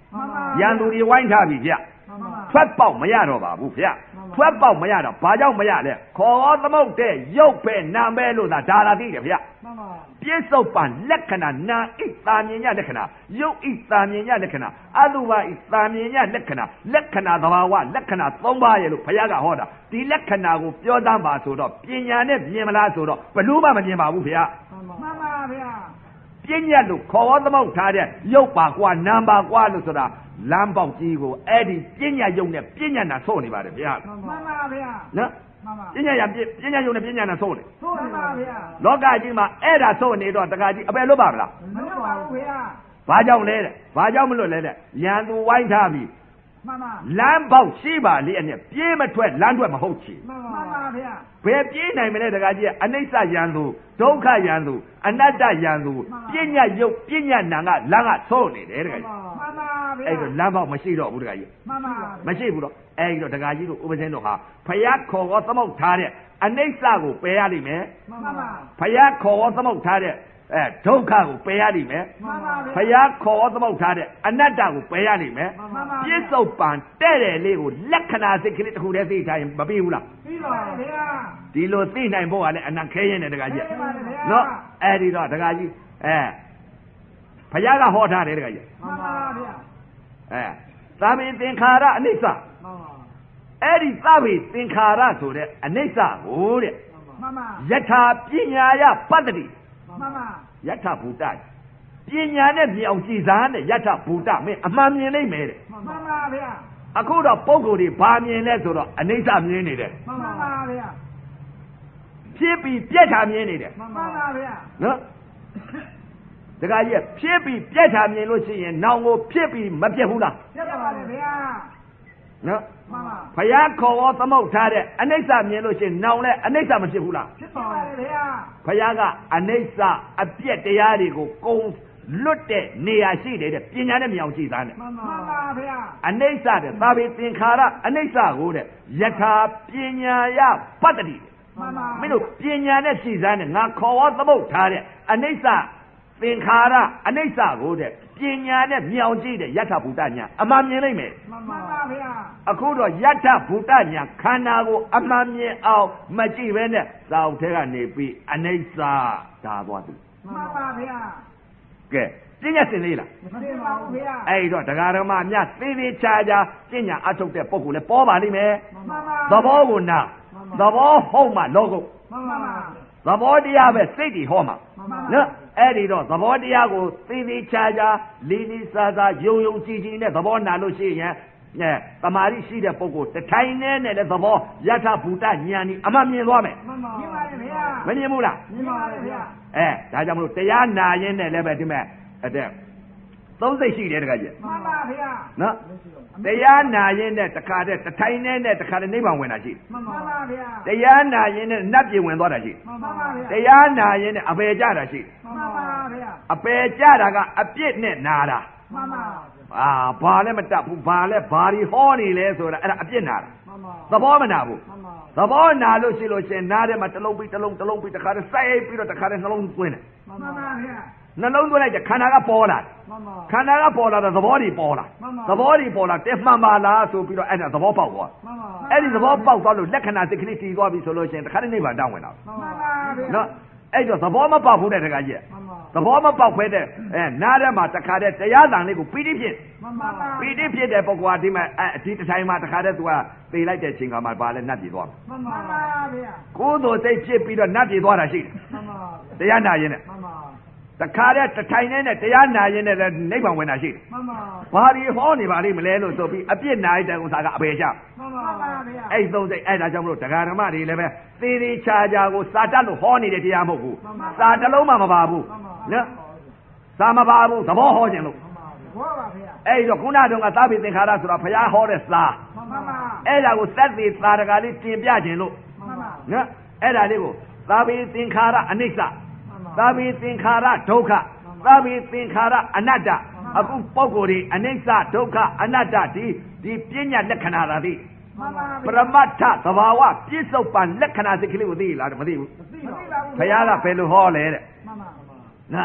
ရန်သူတွေဝိုင်းထားပြီဗျထွက်ပေါက်မရတော့ပါဘူးဗျထွက်ပေါက်မရတော့ဘာကြောင့်မရလဲခေါ်သမုတ်တဲ့ရုပ်ပဲနာမဲလို့သာဒါလာသိတယ်ဗျပြစ္ဆုတ်ပံလက္ခဏာနာဣသာမြင်ညလက္ခဏာရုပ်ဣသာမြင်ညလက္ခဏာအတုပါဣသာမြင်ညလက္ခဏာလက္ခဏာသဘာဝလက္ခဏာသုံးပါးရဲ့လို့ဘုရားကဟောတာဒီလက္ခဏာကိုပြောသားပါဆိုတော့ပညာနဲ့မြင်မလားဆိုတော့ဘလို့မှမမြင်ပါဘူးဗျာမှန်ပါဗျာပြဉ္ညာလို့ခေါ်သမုတ်ထားတဲ့ရုပ်ပါကွာနာမ်ပါကွာလို့ဆိုတာလမ်းပေါက်ကြီးကိုအဲ့ဒီပြဉ္ညာယုံနဲ့ပြဉ္ညာနာဆော့နေပါတယ်ဗျာမှန်ပါဗျာနော်ပြဉ္ညာရပြဉ္ညာယုံနဲ့ပြဉ္ညာနာဆော့နေဆော့ပါဗျာလောကကြီးမှာအဲ့ဒါဆော့နေတော့တခါကြီးအပယ်လွတ်ပါမလားမလွတ်ပါဘူးဗျာဘာကြောင့်လဲတဲ့ဘာကြောင့်မလွတ်လဲတဲ့ရန်သူဝိုင်းထားပြီမှန်ပါလမ်းပေါက်ရှိပါလေအဲ့နဲ့ပြေးမထွက်လမ်းထွက်မဟုတ်ချေမှန်ပါဗျာဘယ်ပြေးနိုင်မလဲတခါကြီးအနိစ္စယံသူဒုက္ခယံသူအနတ္တယံသူပြဉ္ညာယုတ်ပြဉ္ညာနာကလမ်းကဆော့နေတယ်တခါကြီးမှန်ပါဗျာအဲ့တော့လမ်းပေါက်မရှိတော့ဘူးတခါကြီးမှန်ပါမရှိဘူးတော့အဲ့ဒီတော့တခါကြီးတို့ဥပဇင်းတို့ဟာဖယားခေါ်ခေါ်သမုတ်ထားတဲ့အနိစ္စကိုပယ်ရလိမ့်မယ်မှန်ပါဖယားခေါ်ခေါ်သမုတ်ထားတဲ့အဲဒုက္ခကိုပယ်ရလိမ့်မယ်မှန်ပါဘုရားခေါ်သမုတ်ထားတဲ့အနတ္တကိုပယ်ရလိမ့်မယ်ပြစ္ဆုတ်ပံတဲ့တယ်လေးကိုလက္ခဏာစိတ်ကလေးတစ်ခုတည်းသိထားရင်မပြီးဘူးလားပြီးပါပါဗျာဒီလိုသိနိုင်ဖို့ကလည်းအနံခဲရင်တဲ့တခါကြီးနော်အဲ့ဒီတော့တခါကြီးအဲဘုရားကဟောထားတယ်တခါကြီးမှန်ပါဗျာအဲသာမေသင်္ခါရအနိစ္စမှန်ပါအဲ့ဒီသဗ္ဗေသင်္ခါရဆိုတဲ့အနိစ္စကိုတဲ့မှန်ပါယထာပညာယပတ္တိမှန်ပါယထဘူတပညာနဲ့မြင်အောင်ကြည်စားနဲ့ယထဘူတမင်းအမှန်မြင်နိုင်မယ်တဲ့မှန်ပါဗျာအခုတော့ပုံကိုယ်တွေဘာမြင်လဲဆိုတော့အနိစ္စမြင်နေတယ်မှန်ပါဗျာဖြစ်ပြီးပြက်တာမြင်နေတယ်မှန်ပါဗျာနော်တခါကြီးဖြစ်ပြီးပြက်တာမြင်လို့ရှိရင်နောင်ကိုဖြစ်ပြီးမပြက်ဘူးလားပြက်ပါလေဗျာနော်မှန်ပါဘုရားခေါ်သမုတ်ထားတဲ့အနိစ္စမြင်လို့ရှိရင်နောင်လဲအနိစ္စမဖြစ်ဘူးလားဖြစ်ပါလေဗျာဘုရားကအနိစ္စအပြက်တရားတွေကိုကုံလွတ်တဲ့နေရာရှိတယ်တဲ့ပညာနဲ့မြောင်ကြည့်သားနဲ့မှန်ပါဗျာအနိစ္စတဲ့သာဝေသင်္ခါရအနိစ္စကိုတဲ့ယထာပညာယပတ္တိမှန်ပါမင်းတို့ပညာနဲ့ကြည့်သားနဲ့ငါခေါ်သမုတ်ထားတဲ့အနိစ္စသင်္ခါရအနိစ္စကိုတဲ့ပညာနဲ့မြောင်ကြည့်တဲ့ယထဘူတညာအမှန်မြင်နိုင်မယ်မှန်ပါဗျာအခုတော့ယထဘူတညာခန္ဓာကိုအမှန်မြင်အောင်မကြည့်ပဲနဲ့သာဝထဲကနေပြီးအနိစ္စဒါသွားပြီမှန်ပါဗျာကဲပညာစင်လေးလားမသိပါဘူးဗျာအဲ့တော့တရားဓမ္မများသေသေးချာချာပညာအထုတ်တဲ့ပုဂ္ဂိုလ်လည်းပေါ်ပါလိမ့်မယ်မှန်ပါသဘောကိုနာသဘောဟုတ်မှလောကုတ်မှန်ပါသဘောတရားပဲစိတ်တည်ဟောမှာနော်အဲ့ဒီတော့သဘောတရားကိုသေသေးချာချာလေးလေးစားစားယုံယုံကြည်ကြည်နဲ့သဘောနာလို့ရှိရင်အဲတမာရီရှိတဲ့ပုဂ္ဂိုလ်တထိုင်နဲ့နဲ့လည်းသဘောယထဘူတဉာဏ်ဤအမှမြင်သွားမယ်မှန်ပါမြင်ပါလေဗျာမမြင်ဘူးလားမြင်ပါလေဗျာအဲဒါကြောင့်မလို့တရားနာရင်နဲ့လည်းပဲဒီမဲ့အဲ့တဲ့သုံးစိတ်ရှိတယ်တခါကြီးမှန်ပါဗျာနော်တရားနာရင်နဲ့တခါတည်းတထိုင်နဲ့နဲ့တခါတည်းနိဗ္ဗာန်ဝင်တာရှိမှန်ပါဗျာတရားနာရင်နဲ့နတ်ပြည်ဝင်သွားတာရှိမှန်ပါဗျာတရားနာရင်နဲ့အပေကြတာရှိမှန်ပါဗျာအပေကြတာကအပြစ်နဲ့နာတာမှန်ပါအာဘာလဲမတတ်ဘူးဘာလဲဘာဒီဟောနေလဲဆိုတာအဲ့ဒါအပြစ်နာတာမှန်ပါသဘောမနာဘူးမှန်ပါသဘောနာလို့ရှိလို့ရှင်နားထဲမှာတစ်လုံးပြီးတစ်လုံးတစ်လုံးပြီးတခါတည်းစိုက်ပြီးတော့တခါတည်းနှလုံးသွင်းတယ်မှန်ပါဗျာနှလုံးသွင်းလိုက်တဲ့ခန္ဓာကပေါ်လာခန္ဓာကပေါ်လာတော့သဘောတွေပေါ်လာသဘောတွေပေါ်လာတဲ့မှန်ပါလားဆိုပြီးတော့အဲ့ဒါသဘောပေါက်သွားအဲ့ဒီသဘောပေါက်သွားလို့လက္ခဏာစိတ်ကလေးတည်သွားပြီဆိုလို့ရှိရင်တခါတည်းနိဗ္ဗာန်တောင်းဝင်တာမှန်ပါဗျာနော်အဲ့တော့သဘောမပေါက်ဘူးတဲ့တခါကြီးသဘောမပေါက်ခွဲတဲ့အဲနားထဲမှာတခါတည်းတရားတန်လေးကိုပီတိဖြစ်မှန်ပါပီတိဖြစ်တဲ့ပုဂ္ဂိုလ်ကဒီမှာအဲဒီတစ်ထိုင်မှာတခါတည်းသူကသေလိုက်တဲ့ချိန်ကမှဘာလဲနတ်ပြည်သွားမှန်ပါဗျာကိုယ်တော်စိတ်ဖြစ်ပြီးတော့နတ်ပြည်သွားတာရှိတယ်မှန်ပါတရားနာရင်နဲ့မှန်ပါတခါတည်းတစ်ထိုင်နဲ့တရားနာရင်နဲ့လည်းနိဗ္ဗာန်ဝင်တာရှိတယ်မှန်ပါဘာဒီဟောနေပါလိမ့်မလဲလို့ဆိုပြီးအပြစ်နာရတဲ့ဥစ္စာကအပေချမှန်ပါဗျာအဲ့သုံးစိတ်အဲ့ဒါကြောင့်မလို့တရားဓမ္မတွေလည်းပဲသေသေးချာချာကိုစာတတ်လို့ဟောနေတဲ့တရားမဟုတ်ဘူးစာတစ်လုံးမှမပါဘူးနော်စာမပါဘူးသဘောဟောခြင်းလို့ဟောပါဗျာအဲ့တော့ခုနတုန်းကသာဝေသင်္ခါရဆိုတာဘုရားဟောတဲ့စာမှန်ပါအဲ့ဒါကိုသက်သေသာရကလေးတင်ပြခြင်းလို့မှန်ပါနော်အဲ့ဒါလေးကိုသာဝေသင်္ခါရအနိစ္စသာဝေသင်္ခါရဒုက္ခသာဝေသင်္ခါရအနတ္တအခုပုဂ္ဂိုလ်တွေအနိစ္စဒုက္ခအနတ္တဒီဒီပညာလက္ခဏာသာသိပရမတ္ထသဘာဝပြစ္ဆုတ်ပံလက္ခဏာစိတ်ကလေးကိုသိလားမသိဘူးမသိပါဘူးဘုရားကဘယ်လိုဟောလဲတဲ့မှန်ပါနော်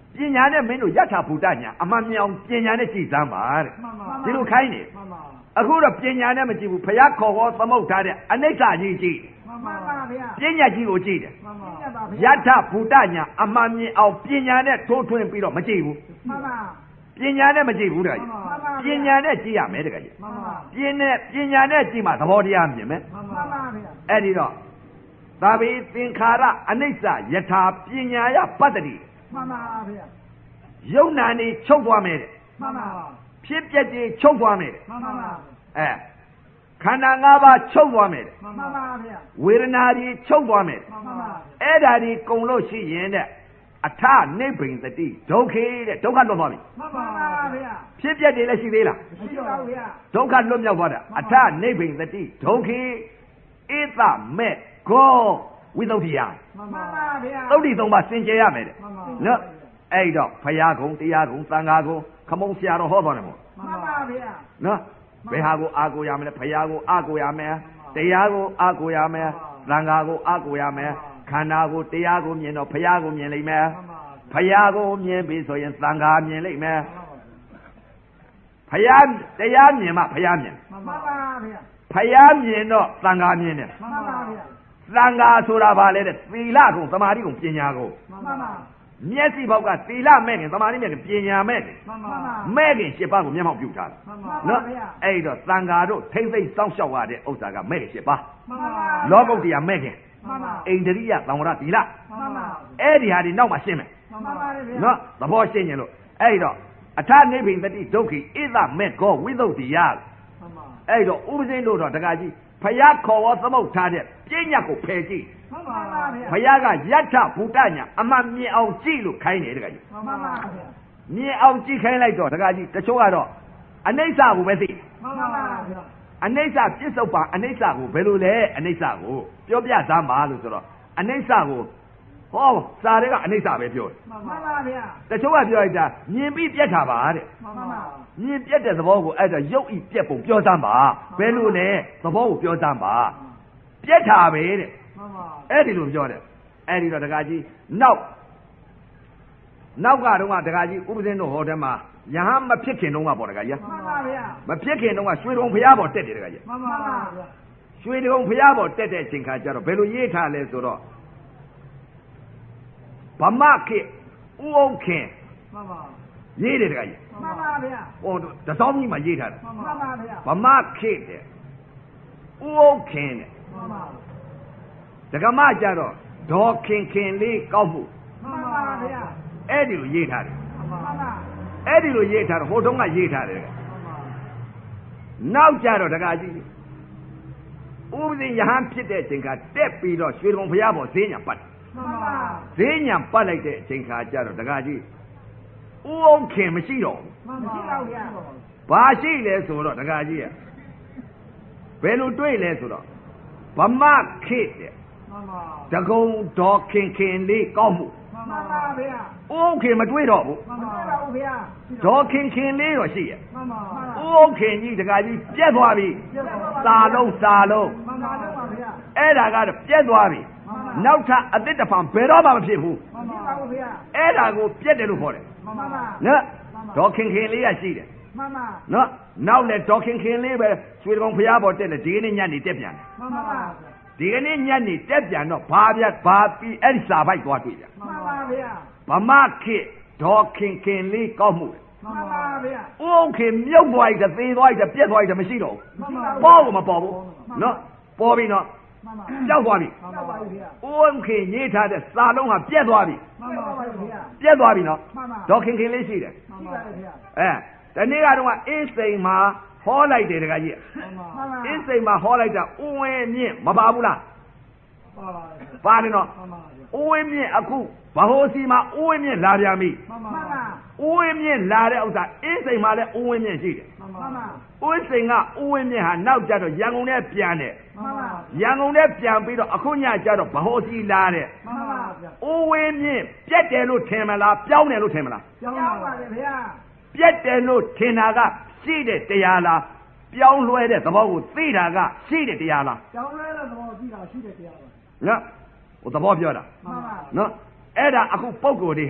ပညာနဲ့မင်းတို့ယထာဘုဒ္ဓညာအမှန်မြောင်ပညာနဲ့ကြည်စမ်းပါတဲ့ဒီလိုခိုင်းနေအခုတော့ပညာနဲ့မကြည့်ဘူးဖယားခေါ်ခေါ်သမုတ်ထားတဲ့အနိစ္စကြီးကြည့်မှန်ပါဗျာပညာကြီးကိုကြည့်တယ်ယထာဘုဒ္ဓညာအမှန်မြင်အောင်ပညာနဲ့ထိုးထွင်းပြီးတော့မကြည့်ဘူးမှန်ပါပညာနဲ့မကြည့်ဘူးတကယ်ပညာနဲ့ကြည့်ရမယ်တကယ်မှန်ပါပညာပညာနဲ့ကြည့်မှသဘောတရားမြင်မယ်မှန်ပါဗျာအဲ့ဒီတော့သာဘိသင်္ခါရအနိစ္စယထာပညာယပတ္တိမှန်ပါဗျာယုံနာနေချုပ်သွားမယ်တဲ့မှန်ပါဖြစ်ပျက်ကြီးချုပ်သွားမယ်တဲ့မှန်ပါအဲခန္ဓာ၅ပါးချုပ်သွားမယ်တဲ့မှန်ပါဗျာဝေဒနာတွေချုပ်သွားမယ်တဲ့မှန်ပါအဲ့ဓာတွေကုန်လို့ရှိရင်တဲ့အထနိဗ္ဗိန်တတိဒုက္ခေတဲ့ဒုက္ခလွတ်သွားပြီမှန်ပါဗျာဖြစ်ပျက်တွေလည်းရှိသေးလားမရှိပါဘူးဗျာဒုက္ခလွတ်မြောက်သွားတာအထနိဗ္ဗိန်တတိဒုက္ခေဧသမေကောဝိသုဒ္ဓိယမှန်ပါဗျာသုဒ္ဓိသုံးပါးစင်ကြယ်ရမယ်တဲ့နော်အဲ့တော့ဖယားကုံတရားကုံသံဃာကုံခမုံဆရာတော်ဟောသွားတယ်မို့မှန်ပါဗျာနော်ဘယ်ဟာကိုအာကိုရမလဲဖယားကိုအာကိုရမယ်တရားကိုအာကိုရမယ်သံဃာကိုအာကိုရမယ်ခန္ဓာကိုတရားကိုမြင်တော့ဖယားကိုမြင်လိမ့်မယ်ဖယားကိုမြင်ပြီဆိုရင်သံဃာမြင်လိမ့်မယ်ဖယားတရားမြင်မှဖယားမြင်မှန်ပါဗျာဖယားမြင်တော့သံဃာမြင်တယ်မှန်ပါဗျာသံဃာဆိုတာဘာလဲတဲ့သီလကုံသမာဓိကုံပညာကုံမှန်ပါမျက်စိဘောက်ကသီလမဲ့ခင်သမာဓိမဲ့ခင်ပညာမဲ့ခင်မှန်ပါမဲ့ခင်ရှစ်ပါးကိုမျက်မှောက်ပြုထားတယ်နော်အဲ့တော့သံဃာတို့ထိမ့်သိမ့်စောင့်ရှောက်ရတဲ့ဥစ္စာကမဲ့ခင်ရှစ်ပါးမှန်ပါလောကုတ္တရာမဲ့ခင်မှန်ပါအိန္ဒြိယသံဝရသီလမှန်ပါအဲ့ဒီဟာဒီနောက်မှရှင်းမယ်မှန်ပါပါဗျာနော်သဘောရှင်းရင်လို့အဲ့တော့အထနိဗ္ဗိန်တတိဒုက္ခိဧသမေကောဝိသုဒ္ဓိယမှန်ပါအဲ့တော့ဥပဇင်းတို့တော့တကကြီးဖယားခေါ်ဝေါ်သမုတ်ထားတဲ့ပြဉ္ညာကိုဖယ်ကြည့်မှန်ပါပါဗျာဘုရားကယထဘုဒ္ဓညာအမှန်မြင်အောင်ကြည့်လို့ခိုင်းတယ်တကကြီးမှန်ပါပါဗျာမြင်အောင်ကြည့်ခိုင်းလိုက်တော့တကကြီးတချို့ကတော့အနိစ္စကိုပဲသိမှန်ပါပါဗျာအနိစ္စပြစ္ဆုတ်ပါအနိစ္စကိုဘယ်လိုလဲအနိစ္စကိုပြောပြစမ်းပါလို့ဆိုတော့အနိစ္စကိုဟောစာတွေကအနိစ္စပဲပြောတယ်မှန်ပါပါဗျာတချို့ကပြောလိုက်တာမြင်ပြီးပြက်တာပါတဲ့မှန်ပါပါမြင်ပြက်တဲ့သဘောကိုအဲ့ဒါရုပ်ဤပြက်ပုံပြောစမ်းပါဘယ်လိုလဲသဘောကိုပြောစမ်းပါပြက်တာပဲတဲ့မှန်ပါအဲ့ဒီလိုပြောတယ်အဲ့ဒီတော့တကားကြီးနောက်နောက်ကတော့တကားကြီးဥပဇင်းတို့ဟောတယ်မှာယဟန်မဖြစ်ခင်တုန်းကပေါ့တကားကြီးမှန်ပါဗျာမဖြစ်ခင်တုန်းကရွှေတုံဖျားပေါ်တက်တယ်တကားကြီးမှန်ပါဗျာရွှေတုံဖျားပေါ်တက်တဲ့အချိန်ခါကျတော့ဘယ်လိုရေးထားလဲဆိုတော့ဗမာခေဥအောင်ခင်မှန်ပါရေးတယ်တကားကြီးမှန်ပါဗျာဟောတစောင်းကြီးမှာရေးထားတယ်မှန်ပါဗျာဗမာခေတဲ့ဥအောင်ခင်တဲ့မှန်ပါဒကမကြတော့ဒေါ်ခင်ခင်လေးကောက်မှုမှန်ပါဗျာအဲ့ဒီလိုရေးထားတယ်မှန်ပါအဲ့ဒီလိုရေးထားတော့ဟိုတုန်းကရေးထားတယ်မှန်ပါနောက်ကြတော့ဒကာကြီးဥပဇင်ယဟန်ဖြစ်တဲ့အချိန်ကတက်ပြီးတော့ရွှေတုံဘုရားပေါ်ဈေးညာပတ်မှန်ပါဈေးညာပတ်လိုက်တဲ့အချိန်ခါကျတော့ဒကာကြီးဥအောင်ခင်မရှိတော့ဘူးမှန်ပါဗျာဘာရှိလဲဆိုတော့ဒကာကြီးကဘယ်လိုတွေ့လဲဆိုတော့ဗမာခေတ်တဲ့မှန်ပါတကုံဒေါ်ခင်ခင်လေးကောက်မှုမှန်ပါဗျာဥအောင်ခင်မတွေ့တော့ဘူးမှန်ပါဗျာဒေါ်ခင်ခင်လေးတော့ရှိရဲ့မှန်ပါဥအောင်ခင်ကြီးဒကာကြီးပြက်သွားပြီစာလုံးစာလုံးမှန်ပါဗျာအဲ့ဒါကတော့ပြက်သွားပြီနောက်ထပ်အသစ်တစ်ဖန်ဘယ်တော့မှမဖြစ်ဘူးမှန်ပါဗျာအဲ့ဒါကိုပြက်တယ်လို့ခေါ်တယ်မှန်ပါနော်ဒေါ်ခင်ခင်လေးရရှိတယ်မှန်ပါနော်နောက်လေဒေါ်ခင်ခင်လေးပဲရွှေကောင်ဖျားပေါ်တက်တယ်ဒီကနေ့ညနေတက်ပြန်တယ်မှန်ပါဒီကနေ့ညနေတက်ပြန်တော့ဘာပြဘာပြီးအဲ့ဒီစာပိုက်သွားတွေ့ကြမှန်ပါဗျာဗမာခေဒေါ်ခင်ခင်လေးကောက်မှုမှန်ပါဗျာဥအောင်ခင်မြုပ်သွားလိုက်သေးသွားလိုက်ပြက်သွားလိုက်မရှိတော့ဘူးပေါ်ကိုမပေါ်ဘူးနော်ပေါ်ပြီနော်ကြောက်သွားပြီမှန်ပါဗျာဥအောင်ခင်ရေးထားတဲ့စာလုံးဟာပြက်သွားပြီမှန်ပါဗျာပြက်သွားပြီနော်ဒေါ်ခင်ခင်လေးရှိတယ်မှန်ပါဗျာအဲတနေ့ကတော့အင်းစိန်မှာဟောလိုက်တယ်တကကြီးအင်းစိန်မှာဟောလိုက်တာဥဝင်းမြင့်မပါဘူးလားပါပါတယ်နော်ဥဝင်းမြင့်အခုဘဟိုစီမှာဥဝင်းမြင့်လာပြန်ပြီမှန်ပါဥဝင်းမြင့်လာတဲ့ဥစ္စာအင်းစိန်မှာလည်းဥဝင်းမြင့်ရှိတယ်မှန်ပါဥဝင်းစိန်ကဥဝင်းမြင့်ဟာနောက်ကျတော့ရန်ကုန်ထဲပြန်တယ်မှန်ပါရန်ကုန်ထဲပြန်ပြီးတော့အခုညကျတော့ဘဟိုစီလာတဲ့မှန်ပါဥဝင်းမြင့်ပြက်တယ်လို့ထင်မလားပြောင်းတယ်လို့ထင်မလားပြောင်းပါလေဗျာပြက်တယ်လို့ထင်တာကရှိတဲ့တရားလားပြောင်းလဲတဲ့သဘောကိုသိတာကရှိတဲ့တရားလားပြောင်းလဲတဲ့သဘောကိုသိတာရှိတဲ့တရားပါနော်ဟိုသဘောပြောတာမှန်ပါနော်အဲ့ဒါအခုပုံကိုယ်တွေဟာ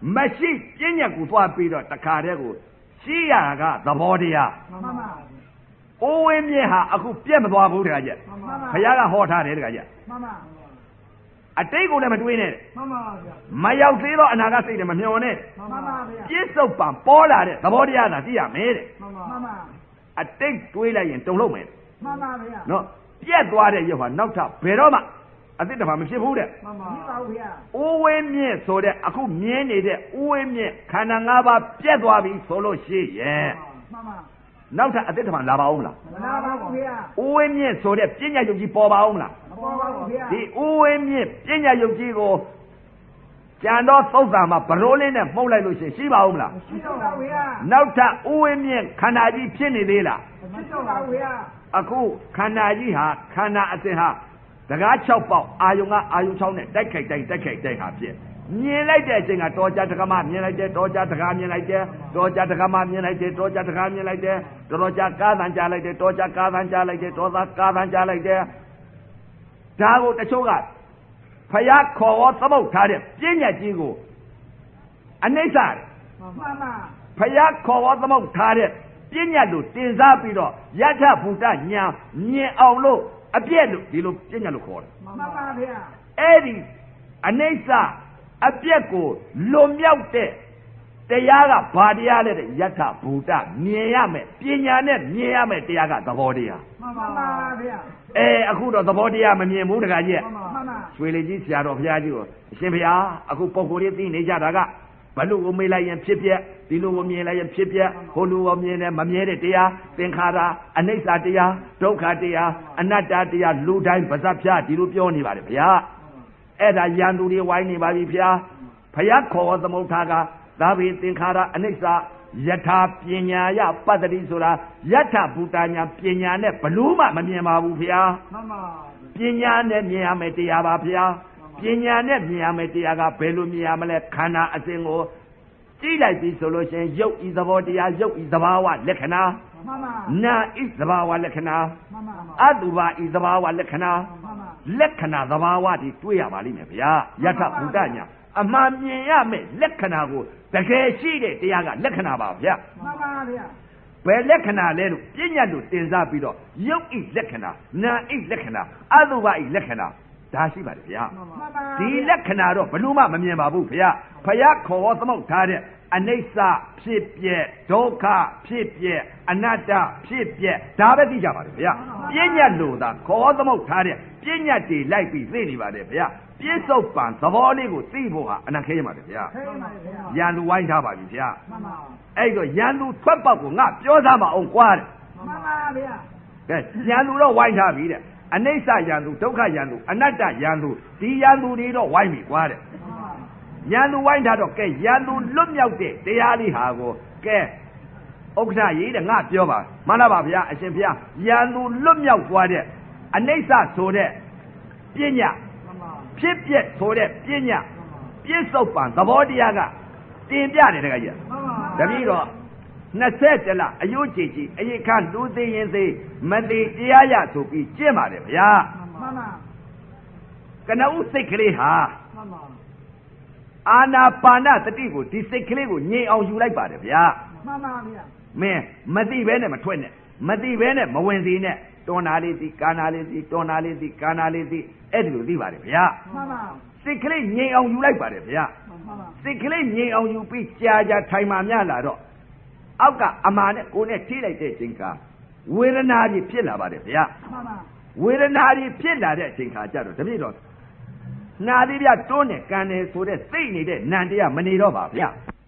မရှိပြဉ္ညာကိုသွားပြီးတော့တခါတည်းကိုရှိရကသဘောတရားမှန်ပါပါအိုးဝင်းမြင့်ဟာအခုပြက်မသွားဘူးတခါကျဘုရားကဟောထားတယ်တခါကျမှန်ပါအတိတ်ကိုလည်းမတွေးနဲ့မှန်ပါဗျာမရောက်သေးတော့အနာဂတ်စိတ်နဲ့မမျှော်နဲ့မှန်ပါဗျာပြစ္ဆုတ်ပံပေါ်လာတဲ့သဘောတရားသာသိရမယ်တဲ့မှန်ပါမှန်ပါအတိတ်တွေးလိုက်ရင်တုံလုံးမယ်မှန်ပါဗျာနော်ပြက်သွားတဲ့ရုပ်ဟာနောက်ထပ်ဘယ်တော့မှအတိတ်တဘာမဖြစ်ဘူးတဲ့မှန်ပါမှန်ပါဗျာအိုးဝင်းမြင့်ဆိုတဲ့အခုမြင်နေတဲ့အိုးဝင်းမြင့်ခန္ဓာ၅ပါးပြက်သွားပြီဆိုလို့ရှိရဲ့မှန်ပါနောက်ထပ်အတိတ်တဘာလာပါအောင်မလားမလာပါဘူးဗျာအိုးဝင်းမြင့်ဆိုတဲ့ပညာယုတ်ကြီးပေါ်ပါအောင်မလားမပေါ်ပါဘူးဗျာဒီအိုးဝင်းမြင့်ပညာယုတ်ကြီးကိုကျန်တော့သုတ်တာမှာဘရိုးလေးနဲ့မှုတ်လိုက်လို့ရှိရင်ရှိပါဦးမလားရှိတော့ပါဗျာနောက်ထပ်အိုးဝင်းမြင့်ခန္ဓာကြီးဖြစ်နေသေးလားမရှိတော့ပါဗျာအခုခန္ဓာကြီးဟာခန္ဓာအစဉ်ဟာတကား၆ပေါက်အာယုံကအာယုံ၆နဲ့တိုက်ခိုက်တိုက်တိုက်ခိုက်တိုက်ဟာဖြစ်မြင်လိုက်တဲ့အချိန်ကတော်ကြတက္ကမမြင်လိုက်တယ်တော်ကြတက္ကမမြင်လိုက်တယ်တော်ကြတက္ကမမြင်လိုက်တယ်တော်ကြတက္ကမမြင်လိုက်တယ်တော်ကြကားသံကြားလိုက်တယ်တော်ကြကားသံကြားလိုက်တယ်တော်သားကားသံကြားလိုက်တယ်ဒါကိုတချို့ကဖယားခေါ်ဝသမုတ်ထားတဲ့ပြဉ္ညာကြီးကိုအနိစ္စတယ်မှန်ပါဖယားခေါ်ဝသမုတ်ထားတဲ့ပြဉ္ညာလို့တင်စားပြီးတော့ယထဘုဒ္ဓညာမြင်အောင်လို့အပြည့်လို့ဒီလိုပြဉ္ညာလို့ခေါ်တယ်မှန်ပါဗျာအဲ့ဒီအနိစ္စအပြည့်ကိုလွန်မြောက်တဲ့တရားကဘာတရားလဲတဲ့ယထဘုဒ္ဓမြင်ရမယ်ပညာနဲ့မြင်ရမယ်တရားကသဘောတရားမှန်ပါဗျာအဲအခုတော့သဘောတရားမမြင်ဘူးတခါကြီးမှန်ပါမှန်ပါရွှေလေးကြီးဆရာတော်ဘုရားကြီးကိုအရှင်ဘုရားအခုပုံကိုယ်လေးသိနေကြတာကဘလို့ကိုမေးလိုက်ရင်ဖြစ်ပြက်ဒီလိုကိုမြင်လိုက်ရင်ဖြစ်ပြက်ဟိုလိုကိုမြင်တယ်မမြဲတဲ့တရားသင်္ခါရအနိစ္စတရားဒုက္ခတရားအနတ္တတရားလူတိုင်းပါဇက်ဖြားဒီလိုပြောနေပါတယ်ဘုရားအဲ့ဒါယန္တူတွေဝိုင်းနေပါပြီဘုရားဘုရားခေါ်သမုဋ္ဌာကသာဘိသင်္ခါရအနိစ္စယထာပညာယပတ္တိဆိုတာယထဘုဒ္ဓညာပညာနဲ့ဘလို့မှမမြင်ပါဘူးဘုရားမှန်ပါပညာနဲ့မြင်ရမယ်တရားပါဘုရားပညာနဲ့မြင်ရမယ်တရားကဘယ်လိုမြင်ရမလဲခန္ဓာအစဉ်ကိုကြည့်လိုက်ပြီဆိုလို့ရှိရင်ရုပ်ဤသဘောတရားရုပ်ဤသဘာဝလက္ခဏာမှန်ပါနာဤသဘာဝလက္ခဏာမှန်ပါအတုပါဤသဘာဝလက္ခဏာမှန်ပါလက္ခဏာသဘာဝတွေတွေ့ရပါလိမ့်မယ်ဗျာယထဘုဒ္ဓညာအမှန်မြင်ရမယ်လက္ခဏာကိုတကယ်ရှိတဲ့တရားကလက္ခဏာပါဗျာမှန်ပါဗျာဘယ်လက္ခဏာလဲလို့ပြညာလို့တင်စားပြီးတော့ရုပ်ဤလက္ခဏာနာဤလက္ခဏာအတုပါဤလက္ခဏာဒါရှိပါတယ်ဗျာဒီလက္ခဏာတော့ဘလို့မှမမြင်ပါဘူးဗျာဖယားခေါ်သမုတ်ထားတဲ့အနိစ္စဖြစ်ပြက်ဒုက္ခဖြစ်ပြက်အနတ္တဖြစ်ပြက်ဒါပဲသိကြပါလေဗျာပြဉ္ညာလို့သာခေါ်သမုတ်ထားတဲ့ပြဉ္ညာတွေလိုက်ပြီးသိနေပါတယ်ဗျာပြစ္ဆုတ်ပံသဘောလေးကိုသိဖို့ဟာအနခေးပါတယ်ဗျာရန်သူဝိုင်းထားပါပြီဗျာအဲ့တော့ရန်သူထွက်ပေါက်ကိုငါပြောသားမအောင်ကွာတဲ့မှန်ပါဗျာကဲရန်သူတော့ဝိုင်းထားပြီတဲ့အနိစ္စရန်သူဒုက္ခရန်သူအနတ္တရန်သူဒီရန်သူတွေတော့ဝိုင်းပြီကွာတဲ့ရန်သူဝိုင်းထားတော့ကဲရန်သူလွတ်မြောက်တဲ့တရားလေးဟာကိုကဲဥက္ကဋ္ဌရေးတဲ့ငါပြောပါမှန်လားပါဗျာအရှင်ဘုရားရန်သူလွတ်မြောက်သွားတဲ့အနိစ္စဆိုတဲ့ပညာဖြစ်ပြက်ဆိုတဲ့ပညာပြစ္ဆုတ်ပံသဘောတရားကတင်ပြတယ်တခါကြီးတပည့်တော်နှစ်ဆက်တလအယုတ်ကြည်ကြည်အယိခလူသိရင်သိမသိတရားရဆိုပြီးကျင့်ပါတယ်ဗျာမှန်ပါကနဦးစိတ်ကလေးဟာမှန်ပါအာနာပါနတတိကိုဒီစိတ်ကလေးကိုငြိမ်အောင်ယူလိုက်ပါတယ်ဗျာမှန်ပါဗျာမင်းမသိဘဲနဲ့မထွက်နဲ့မသိဘဲနဲ့မဝင်စီနဲ့တွန်းနာလေးစီကာနာလေးစီတွန်းနာလေးစီကာနာလေးစီအဲ့ဒီလိုသိပါတယ်ဗျာမှန်ပါစိတ်ကလေးငြိမ်အောင်ယူလိုက်ပါတယ်ဗျာမှန်ပါစိတ်ကလေးငြိမ်အောင်ယူပြီးကြာကြာထိုင်မှမြလာတော့အောက်ကအမာနဲ့ကိုယ်နဲ့ထိလိုက်တဲ့အချိန်ကဝေဒနာကြီးဖြစ်လာပါတယ်ဗျာမှန်ပါဝေဒနာကြီးဖြစ်လာတဲ့အချိန်ခါကျတော့တပည့်တော်နာသေးပြတွန်းနဲ့ကန်တယ်ဆိုတဲ့သိနေတဲ့နံတရားမနေတော့ပါဗျာ